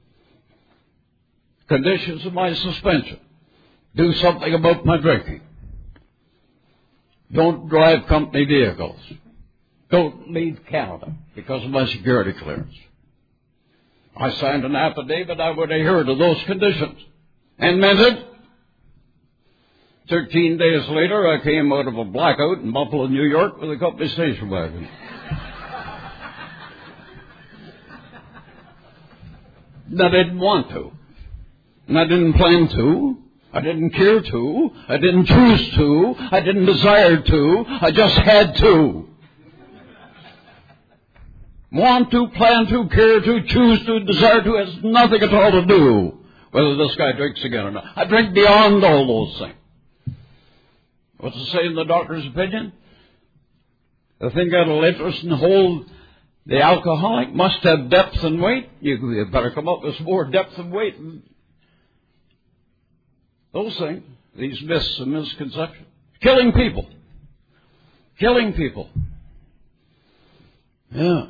Conditions of my suspension. Do something about my drinking. Don't drive company vehicles. don't leave Canada because of my security clearance. I signed an affidavit I would adhere to those conditions and meant it. 13 days later, I came out of a blackout in Buffalo, New York with a company station wagon. And I didn't want to. And I didn't plan to. I didn't care to. I didn't choose to. I didn't desire to. I just had to. Want to, plan to, care to, choose to, desire to has nothing at all to do whether this guy drinks again or not. I drink beyond all those things. What's it say in the doctor's opinion? The thing that'll interest and hold the alcoholic must have depth and weight. You better come up with some more depth and weight. Those things, these myths and misconceptions. Killing people. Killing people. Yeah.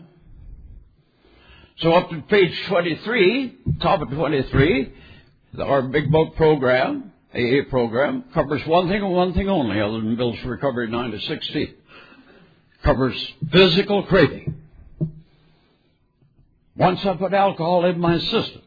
So up to page 23, top of 23, our Big Book program, AA program, covers one thing and one thing only other than Bill's Recovery 9 to 16. Covers physical craving. Once I put alcohol in my system,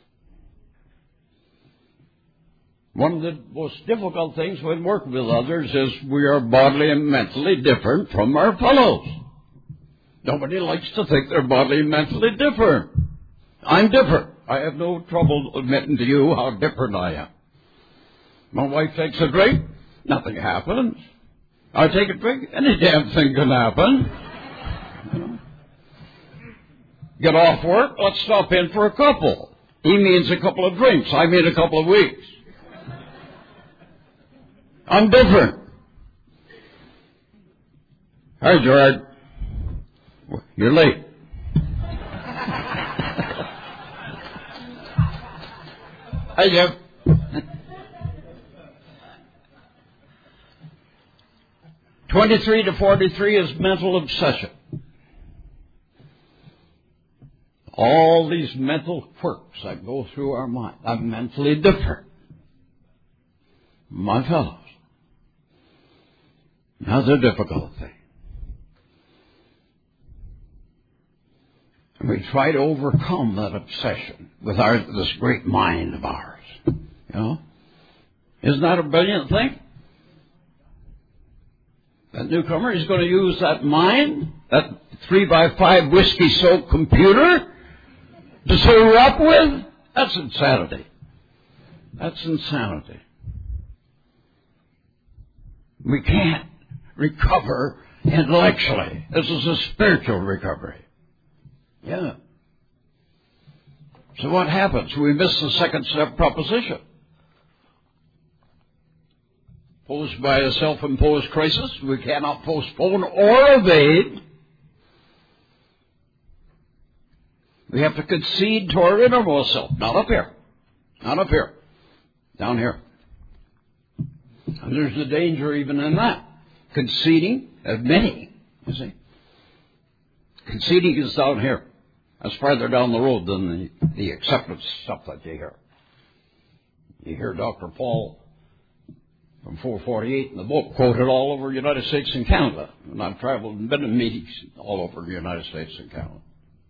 one of the most difficult things when working with others is we are bodily and mentally different from our fellows. Nobody likes to think they're bodily and mentally different. I'm different. I have no trouble admitting to you how different I am. My wife takes a drink, nothing happens. I take a drink, any damn thing can happen. Get off work, let's stop in for a couple. He means a couple of drinks. I mean a couple of weeks. I'm different. Hi, Gerard. You're late. Hi, Jeff. "23 to 43 is mental obsession. All these mental quirks that go through our mind. I'm mentally different from my fellows. That's a difficult thing. And we try to overcome that obsession with this great mind of ours. You know? Isn't that a brilliant thing? That newcomer is going to use that mind, that 3x5 whiskey-soaked computer, to sew her up with? That's insanity. That's insanity. We can't recover intellectually. This is a spiritual recovery. Yeah. So what happens? We miss the second step proposition. Posed by a self-imposed crisis, we cannot postpone or evade. We have to concede to our innermost self. Not up here. Not up here. Down here. And there's the danger even in that. Conceding, admitting, you see. Conceding is down here. That's farther down the road than the acceptance stuff that you hear. You hear Dr. Paul from 448 in the book quoted all over the United States and Canada. And I've traveled and been in meetings all over the United States and Canada.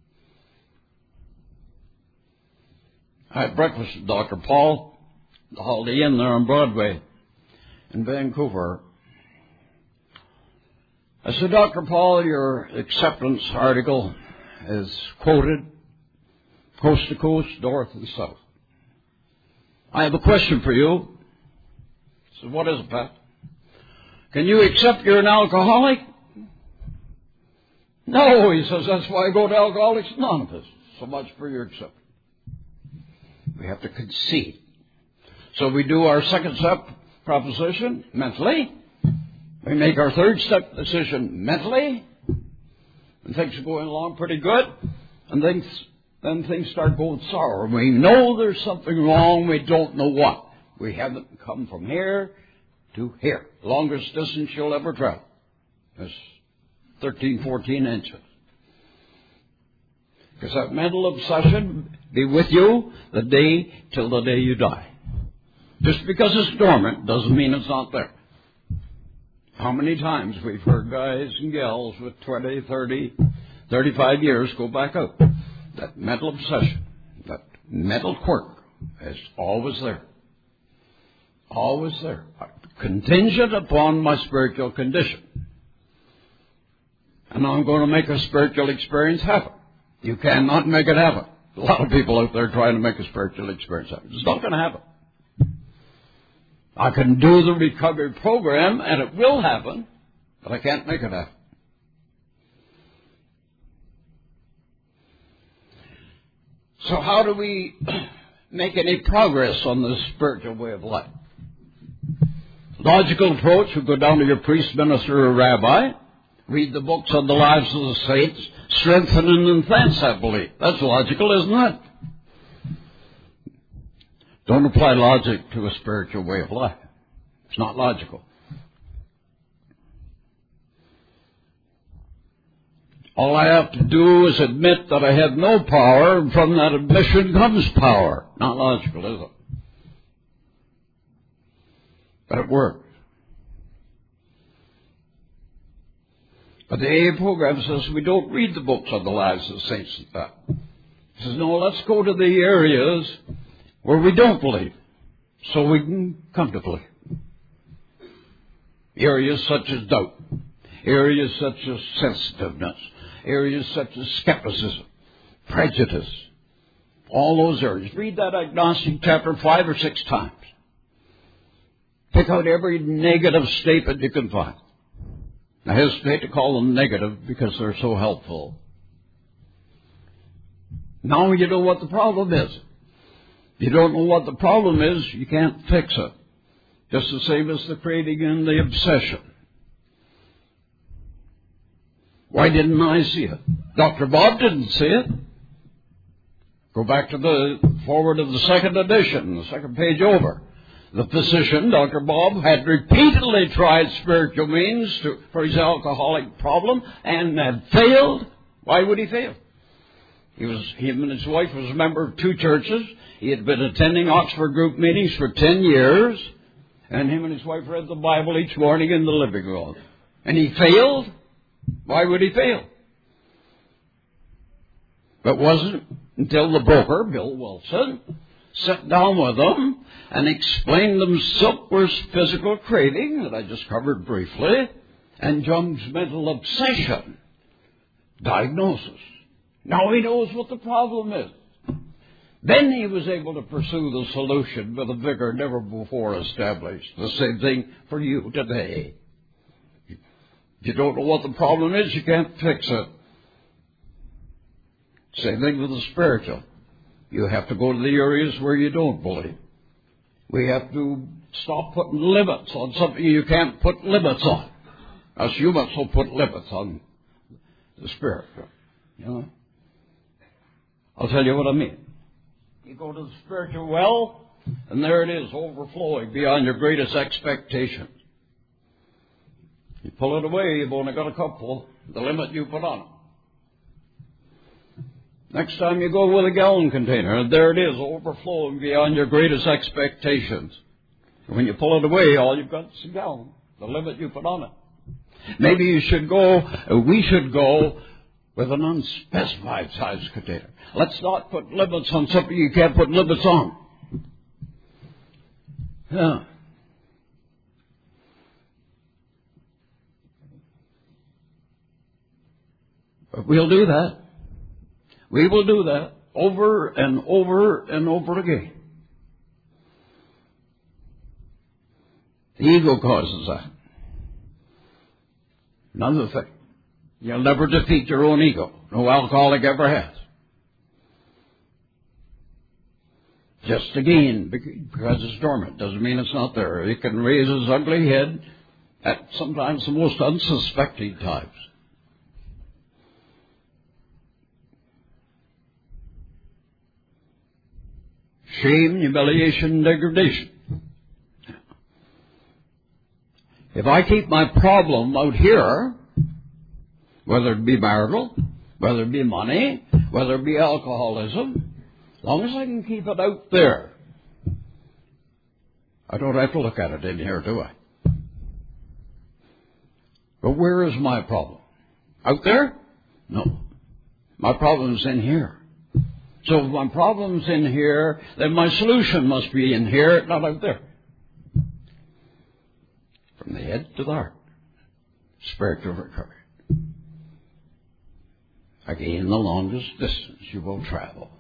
I had breakfast with Dr. Paul, the Holiday Inn there on Broadway in Vancouver. I said, Dr. Paul, your acceptance article is quoted coast to coast, north and south. I have a question for you. I said, what is it, Pat? Can you accept you're an alcoholic? No, he says, that's why I go to Alcoholics Anonymous. So much for your acceptance. We have to concede. So we do our second step proposition mentally. We make our third step decision mentally. And things are going along pretty good. And then things start going sour. We know there's something wrong. We don't know what. We haven't come from here to here. Longest distance you'll ever travel is 13, 14 inches. Because that mental obsession be with you till the day you die. Just because it's dormant doesn't mean it's not there. How many times we've heard guys and gals with 20, 30, 35 years go back out. That mental obsession, that mental quirk is always there. Always there. Contingent upon my spiritual condition. And I'm going to make a spiritual experience happen. You cannot make it happen. A lot of people out there trying to make a spiritual experience happen. It's not going to happen. I can do the recovery program, and it will happen, but I can't make it happen. So how do we make any progress on this spiritual way of life? Logical approach would go down to your priest, minister, or rabbi. Read the books on the lives of the saints, strengthen and enhance that belief. That's logical, isn't it? Don't apply logic to a spiritual way of life. It's not logical. All I have to do is admit that I have no power, and from that admission comes power. Not logical, is it? But it works. But the AA program says we don't read the books on the lives of the saints and that. It says, no, let's go to the areas where we don't believe, so we can come to believe. Areas such as doubt, areas such as sensitiveness, areas such as skepticism, prejudice, all those areas. Read that agnostic chapter 5 or 6 times. Pick out every negative statement you can find. I hesitate to call them negative because they're so helpful. Now you know what the problem is. If you don't know what the problem is, you can't fix it. Just the same as the craving and the obsession. Why didn't I see it? Dr. Bob didn't see it. Go back to the forward of the second edition, the second page over. The physician, Dr. Bob, had repeatedly tried spiritual means for his alcoholic problem and had failed. Why would he fail? Him and his wife was a member of 2 churches. He had been attending Oxford group meetings for 10 years. And him and his wife read the Bible each morning in the living room. And he failed? Why would he fail? It wasn't until the broker, Bill Wilson, sat down with them and explained them Silkworth's physical craving that I just covered briefly and Jung's mental obsession diagnosis. Now he knows what the problem is. Then he was able to pursue the solution with a vigor never before established. The same thing for you today. If you don't know what the problem is, you can't fix it. Same thing with the spiritual. You have to go to the areas where you don't believe. We have to stop putting limits on something you can't put limits on. Us humans will put limits on the spirit. You know? I'll tell you what I mean. You go to the spiritual well, and there it is, overflowing beyond your greatest expectations. You pull it away, you've only got a couple, the limit you put on it. Next time you go with a gallon container, and there it is, overflowing beyond your greatest expectations. And when you pull it away, all you've got is a gallon, the limit you put on it. Maybe we should go with an unspecified size container. Let's not put limits on something you can't put limits on. Yeah. But we'll do that. We will do that over and over and over again. The ego causes that. Another thing. You'll never defeat your own ego. No alcoholic ever has. Just again, because it's dormant, doesn't mean it's not there. It can raise its ugly head at sometimes the most unsuspecting times. Shame, humiliation, degradation. If I keep my problem out here, whether it be marital, whether it be money, whether it be alcoholism, as long as I can keep it out there, I don't have to look at it in here, do I? But where is my problem? Out there? No. My problem's in here. So if my problem's in here, then my solution must be in here, not out there. From the head to the heart. Spiritual recovery. Again, the longest distance you will travel.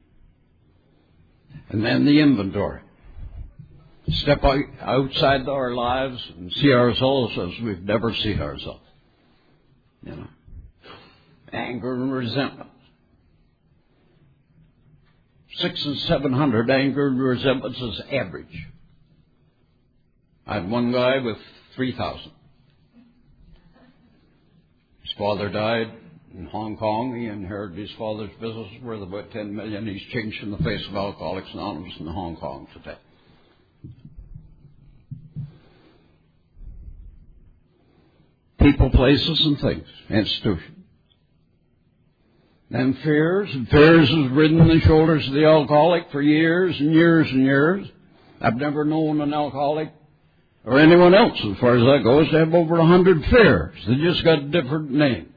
And then the inventory. Step outside our lives and see ourselves as we've never seen ourselves. You know, anger and resentment. 600 and 700 anger and resentments is average. I had one guy with 3,000. His father died in Hong Kong. He inherited his father's business worth about $10 million. He's changing the face of Alcoholics Anonymous in Hong Kong today. People, places, and things. Institutions. Then fears. And fears has ridden the shoulders of the alcoholic for years and years and years. I've never known an alcoholic or anyone else, as far as that goes, to have over 100 fears. They just got different names.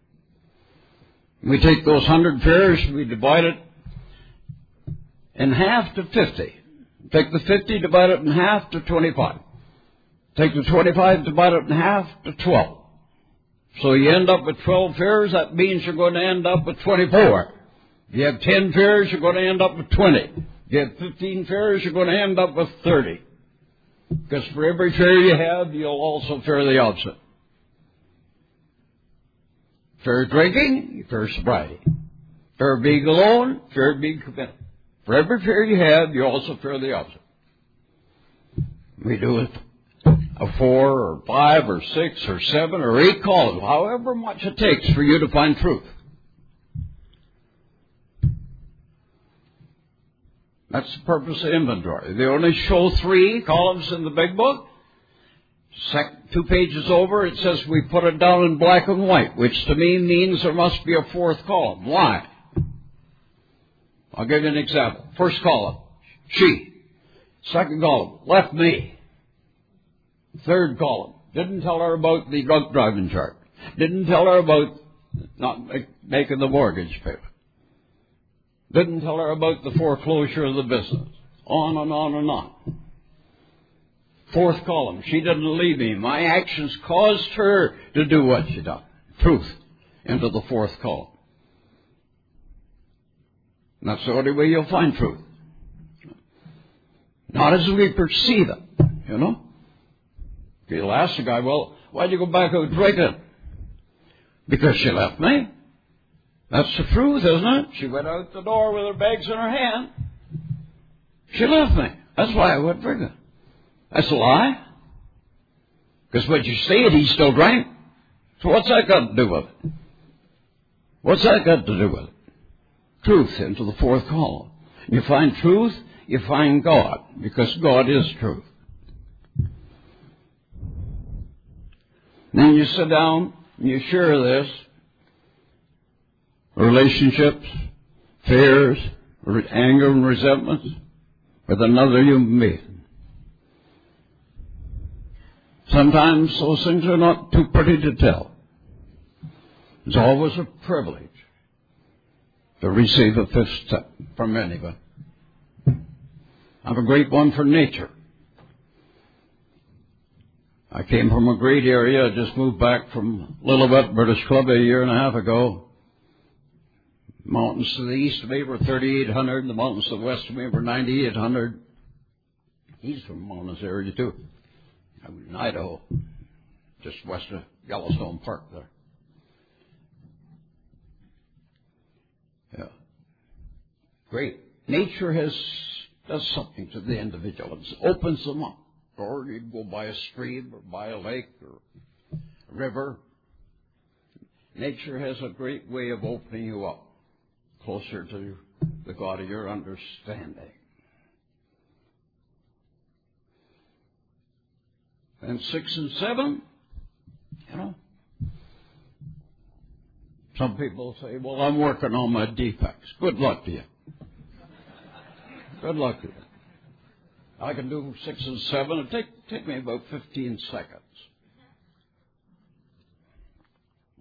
We take those 100 fears, we divide it in half to 50. Take the 50, divide it in half to 25. Take the 25, divide it in half to 12. So you end up with 12 fears. That means you're going to end up with 24. If you have 10 fears, you're going to end up with 20. If you have 15 fears, you're going to end up with 30. Because for every fear you have, you'll also fear the opposite. Fear of drinking, you fear sobriety. Fear of being alone, fear of being committed. For every fear you have, you also fear the opposite. We do it a 4 or 5 or 6 or 7 or 8 columns, however much it takes for you to find truth. That's the purpose of inventory. They only show 3 columns in the big book. 2 pages over, it says we put it down in black and white, which to me means there must be a 4th column. Why? I'll give you an example. First column, she. Second column, left me. Third column, didn't tell her about the drunk driving charge. Didn't tell her about not making the mortgage payment. Didn't tell her about the foreclosure of the business. On and on and on. 4th column, she didn't leave me. My actions caused her to do what she done. Truth into the 4th column. And that's the only way you'll find truth. Not as we perceive it, you know. You'll ask the guy, well, why'd you go back out drinking? Because she left me. That's the truth, isn't it? She went out the door with her bags in her hand. She left me. That's why I went drinking. That's a lie. Because when you say it, he still drank. So what's that got to do with it? What's that got to do with it? Truth into the 4th column. You find truth, you find God, because God is truth. Then you sit down and you share this. Relationships, fears, anger and resentments with another human being. Sometimes those things are not too pretty to tell. It's always a privilege to receive a 5th step from anybody. I have a great one for nature. I came from a great area. I just moved back from Lillooet, British Columbia, a year and a half ago. Mountains to the east of me were 3,800. The mountains to the west of me were 9,800. He's from a mountainous area, too. I was in Idaho, just west of Yellowstone Park there. Yeah. Great. Nature does something to the individual. It opens them up. Or you can go by a stream or by a lake or a river. Nature has a great way of opening you up closer to the God of your understanding. And 6 and 7, you know. Some people say, well, I'm working on my defects. Good luck to you. Good luck to you. I can do 6 and 7. It'll take me about 15 seconds.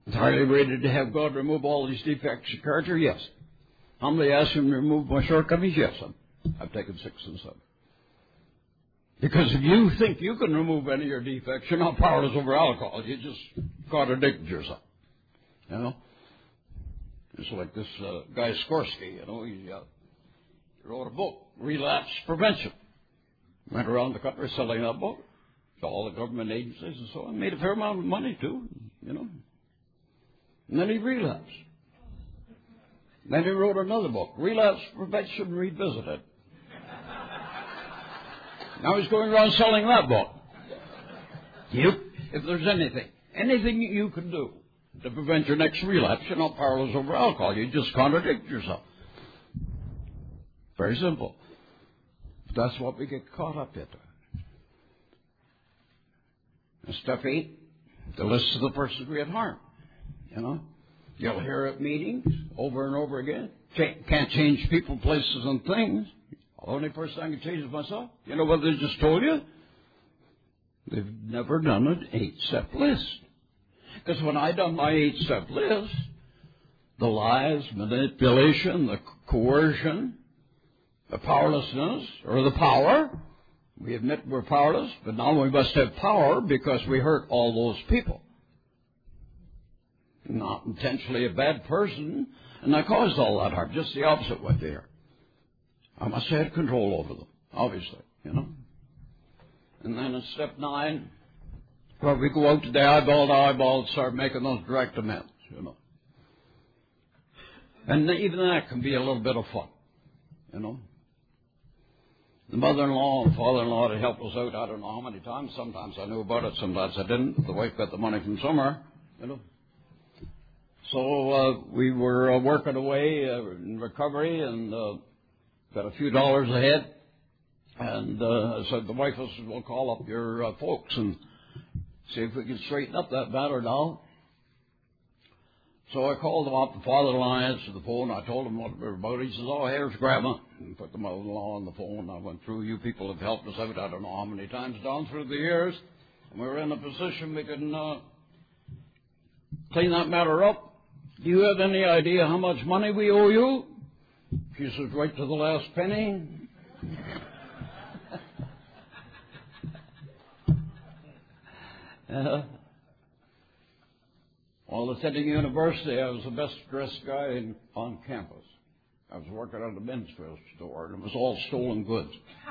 Entirely ready to have God remove all these defects of character? Yes. Humbly ask Him to remove my shortcomings? Yes. I've taken 6 and 7. Because if you think you can remove any of your defects, you're not powerless over alcohol. You just contradict yourself. You know? It's like this guy Skorsky, you know, he wrote a book, Relapse Prevention. Went around the country selling that book to all the government agencies and so on. Made a fair amount of money, too, you know. And then he relapsed. Then he wrote another book, Relapse Prevention Revisited. Now he's going around selling that book. If there's anything you can do to prevent your next relapse, you're not powerless over alcohol. You just contradict yourself. Very simple. But that's what we get caught up into. And step 8, the list of the persons we had harmed. You know, you'll hear at meetings over and over again. Can't change people, places, and things. The only person I can change is myself. You know what they just told you? They've never done an 8-step list. Because when I done my 8-step list, the lies, manipulation, the coercion, the powerlessness, or the power, we admit we're powerless, but now we must have power because we hurt all those people. Not intentionally a bad person, and I caused all that harm. Just the opposite way there. I must have control over them, obviously, you know. And then in step 9, well, we go out to the eyeball to eyeball and start making those direct amends, you know. And even that can be a little bit of fun, you know. The mother-in-law and father-in-law had helped us out, I don't know how many times. Sometimes I knew about it, sometimes I didn't. The wife got the money from somewhere, you know. So we were working away in recovery and got a few dollars ahead. And I said, the wife said, we'll call up your folks and see if we can straighten up that matter now. So I called them up. The father-in-law answered the phone. I told him what we were about. He says, oh, here's Grandma. And put the mother-in-law on the phone. I went through, you people have helped us out, I don't know how many times down through the years. And we were in a position we can clean that matter up. Do you have any idea how much money we owe you? She says, right to the last penny. Well, attending university, I was the best dressed guy on campus. I was working at a men's store, and it was all stolen goods.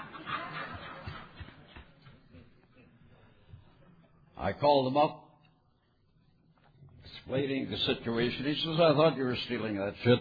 I called him up, explaining the situation. He says, I thought you were stealing that shit.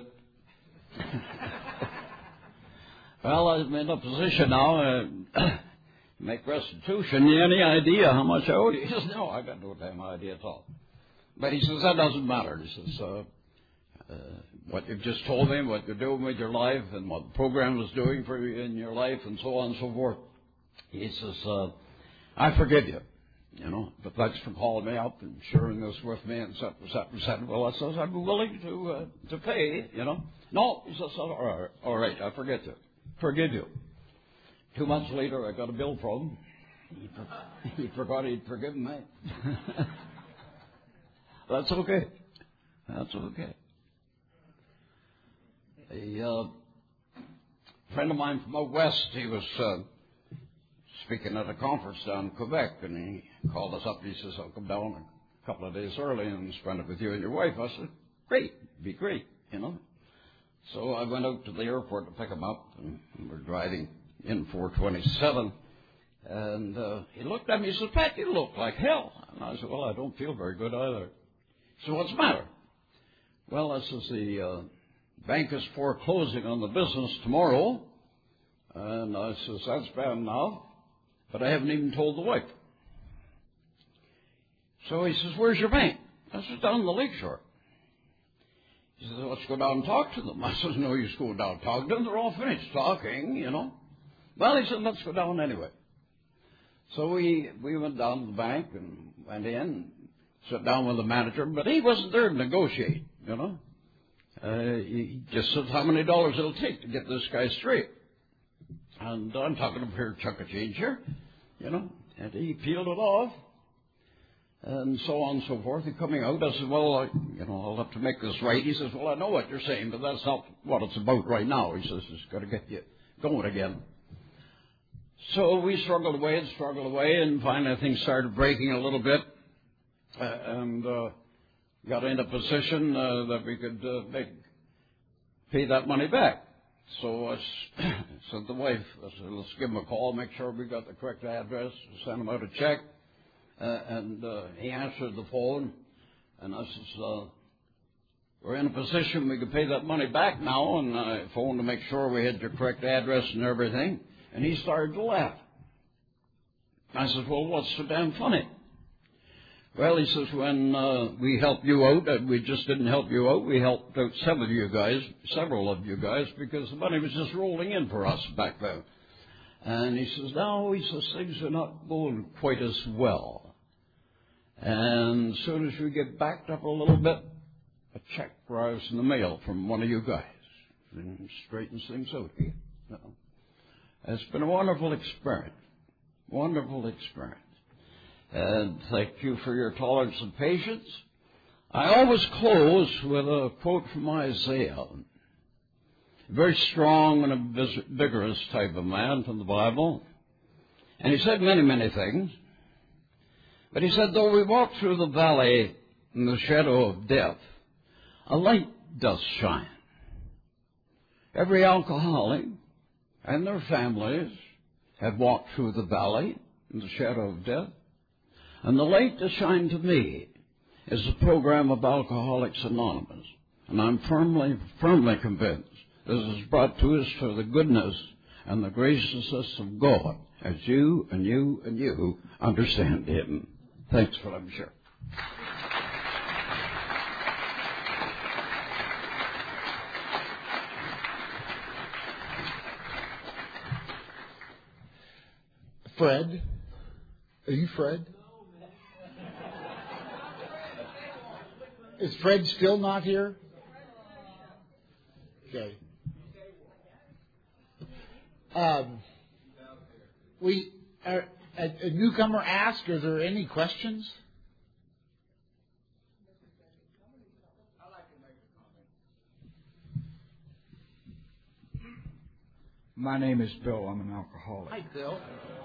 Well, I'm in a position now to make restitution. Any idea how much I owe you? He says, no, I got no damn idea at all. But he says, that doesn't matter. He says, what you've just told me, what you're doing with your life, and what the program is doing for you in your life, and so on and so forth. He says, I forgive you, you know, but thanks for calling me up and sharing this with me, and etc. Well, I says, I'm willing to pay, you know. No, he says, all right, I forget you. Forgive you. 2 months later, I got a bill from him. He forgot he'd forgiven me. That's okay. That's okay. A friend of mine from out west, he was speaking at a conference down in Quebec, and he called us up. He says, I'll come down a couple of days early and spend it with you and your wife. I said, great, be great, you know. So I went out to the airport to pick him up, and we're driving in 427, and he looked at me. He said, Pat, you look like hell. And I said, well, I don't feel very good either. He said, what's the matter? Well, I says, the bank is foreclosing on the business tomorrow. And I says, that's bad enough, but I haven't even told the wife. So he says, where's your bank? I said, down in the lakeshore. He says, let's go down and talk to them. I says, no use going down and talking to them. They're all finished talking, you know. Well, he said, let's go down anyway. So we went down to the bank and went in, sat down with the manager, but he wasn't there to negotiate, you know. He just said how many dollars it'll take to get this guy straight. And I'm talking about here, chunk of change here, you know. And he peeled it off. and so on and so forth. And coming out, I said, well, I'll have to make this right. He says, well, I know what you're saying, but that's not what it's about right now. He says, it's got to get you going again. So we struggled away, and finally things started breaking a little bit, and got in a position that we could pay that money back. So I said to the wife, I said, let's give him a call, make sure we got the correct address, send him out a check. And he answered the phone, and I said, we're in a position we could pay that money back now, and I phoned to make sure we had your correct address and everything. And he started to laugh. I said, well, what's so damn funny? Well, he says, when we helped you out, we just didn't help you out, we helped out several of you guys, because the money was just rolling in for us back then. And he says, no, he says, things are not going quite as well. And as soon as we get backed up a little bit, a check arrives in the mail from one of you guys and straightens things out here. It's been a wonderful experience. Wonderful experience. And thank you for your tolerance and patience. I always close with a quote from Isaiah. A very strong and a vigorous type of man from the Bible. And he said many, many things. But he said, though we walk through the valley in the shadow of death, a light does shine. Every alcoholic and their families have walked through the valley in the shadow of death. And the light that shined to me is the program of Alcoholics Anonymous. And I'm firmly, firmly convinced this is brought to us for the goodness and the graciousness of God, as you and you and you understand Him. Thanks for letting me share. Fred? Are you Fred? Is Fred still not here? Okay. A newcomer asked, are there any questions? My name is Bill. I'm an alcoholic. Hi, Bill.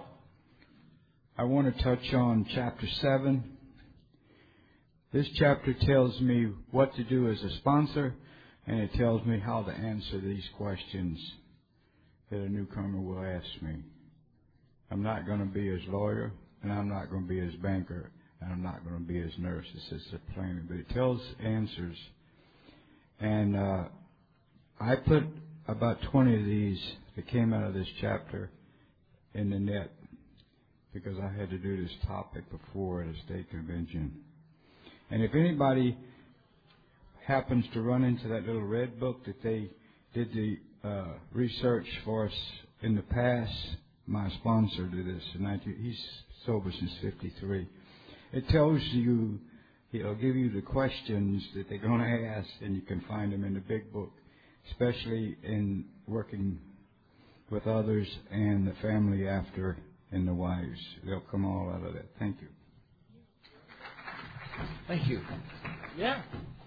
I want to touch on chapter 7. This chapter tells me what to do as a sponsor, and it tells me how to answer these questions that a newcomer will ask me. I'm not going to be his lawyer, and I'm not going to be his banker, and I'm not going to be his nurse. It says it plainly, but it tells answers. And I put about 20 of these that came out of this chapter in the net because I had to do this topic before at a state convention. And if anybody happens to run into that little red book that they did the research for us in the past, my sponsor did this. He's sober since 53. It tells you, it'll give you the questions that they're going to ask, and you can find them in the big book, especially in working with others and the family after and the wives. They'll come all out of that. Thank you. Thank you. Yeah.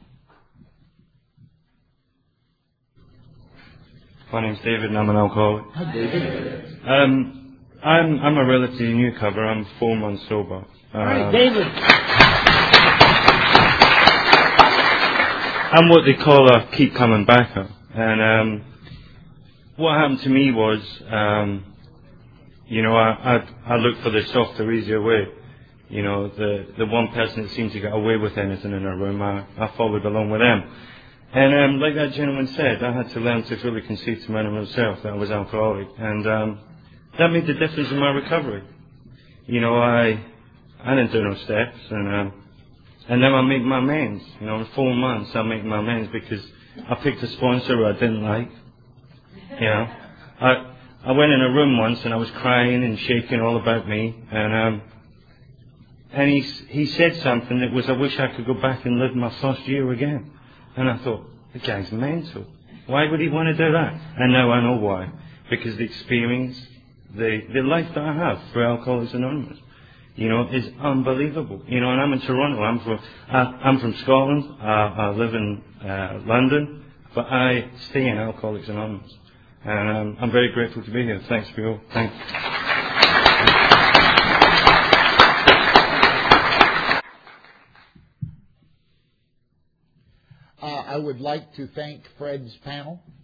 My name's David and I'm an alcoholic. Hi, David. I'm a relatively newcomer. I'm 4 months sober. All right, David. I'm what they call a keep coming backer. And what happened to me was, I looked for the softer, easier way. You know, the one person that seemed to get away with anything in a room, I followed along with them. And like that gentleman said, I had to learn to fully conceive to myself that I was alcoholic. And that made the difference in my recovery. You know, I didn't do no steps. And then I made my amends. You know, in 4 months I made my amends because I picked a sponsor who I didn't like. You know, I went in a room once and I was crying and shaking all about me. And he said something that was, I wish I could go back and live my first year again. And I thought, the guy's mental. Why would he want to do that? And now I know why. Because the experience, the life that I have for Alcoholics Anonymous. is unbelievable. And I'm in Toronto. I'm from Scotland. I live in London, but I stay in Alcoholics Anonymous, and I'm very grateful to be here. Thanks, Bill. Thanks. I would like to thank Fred's panel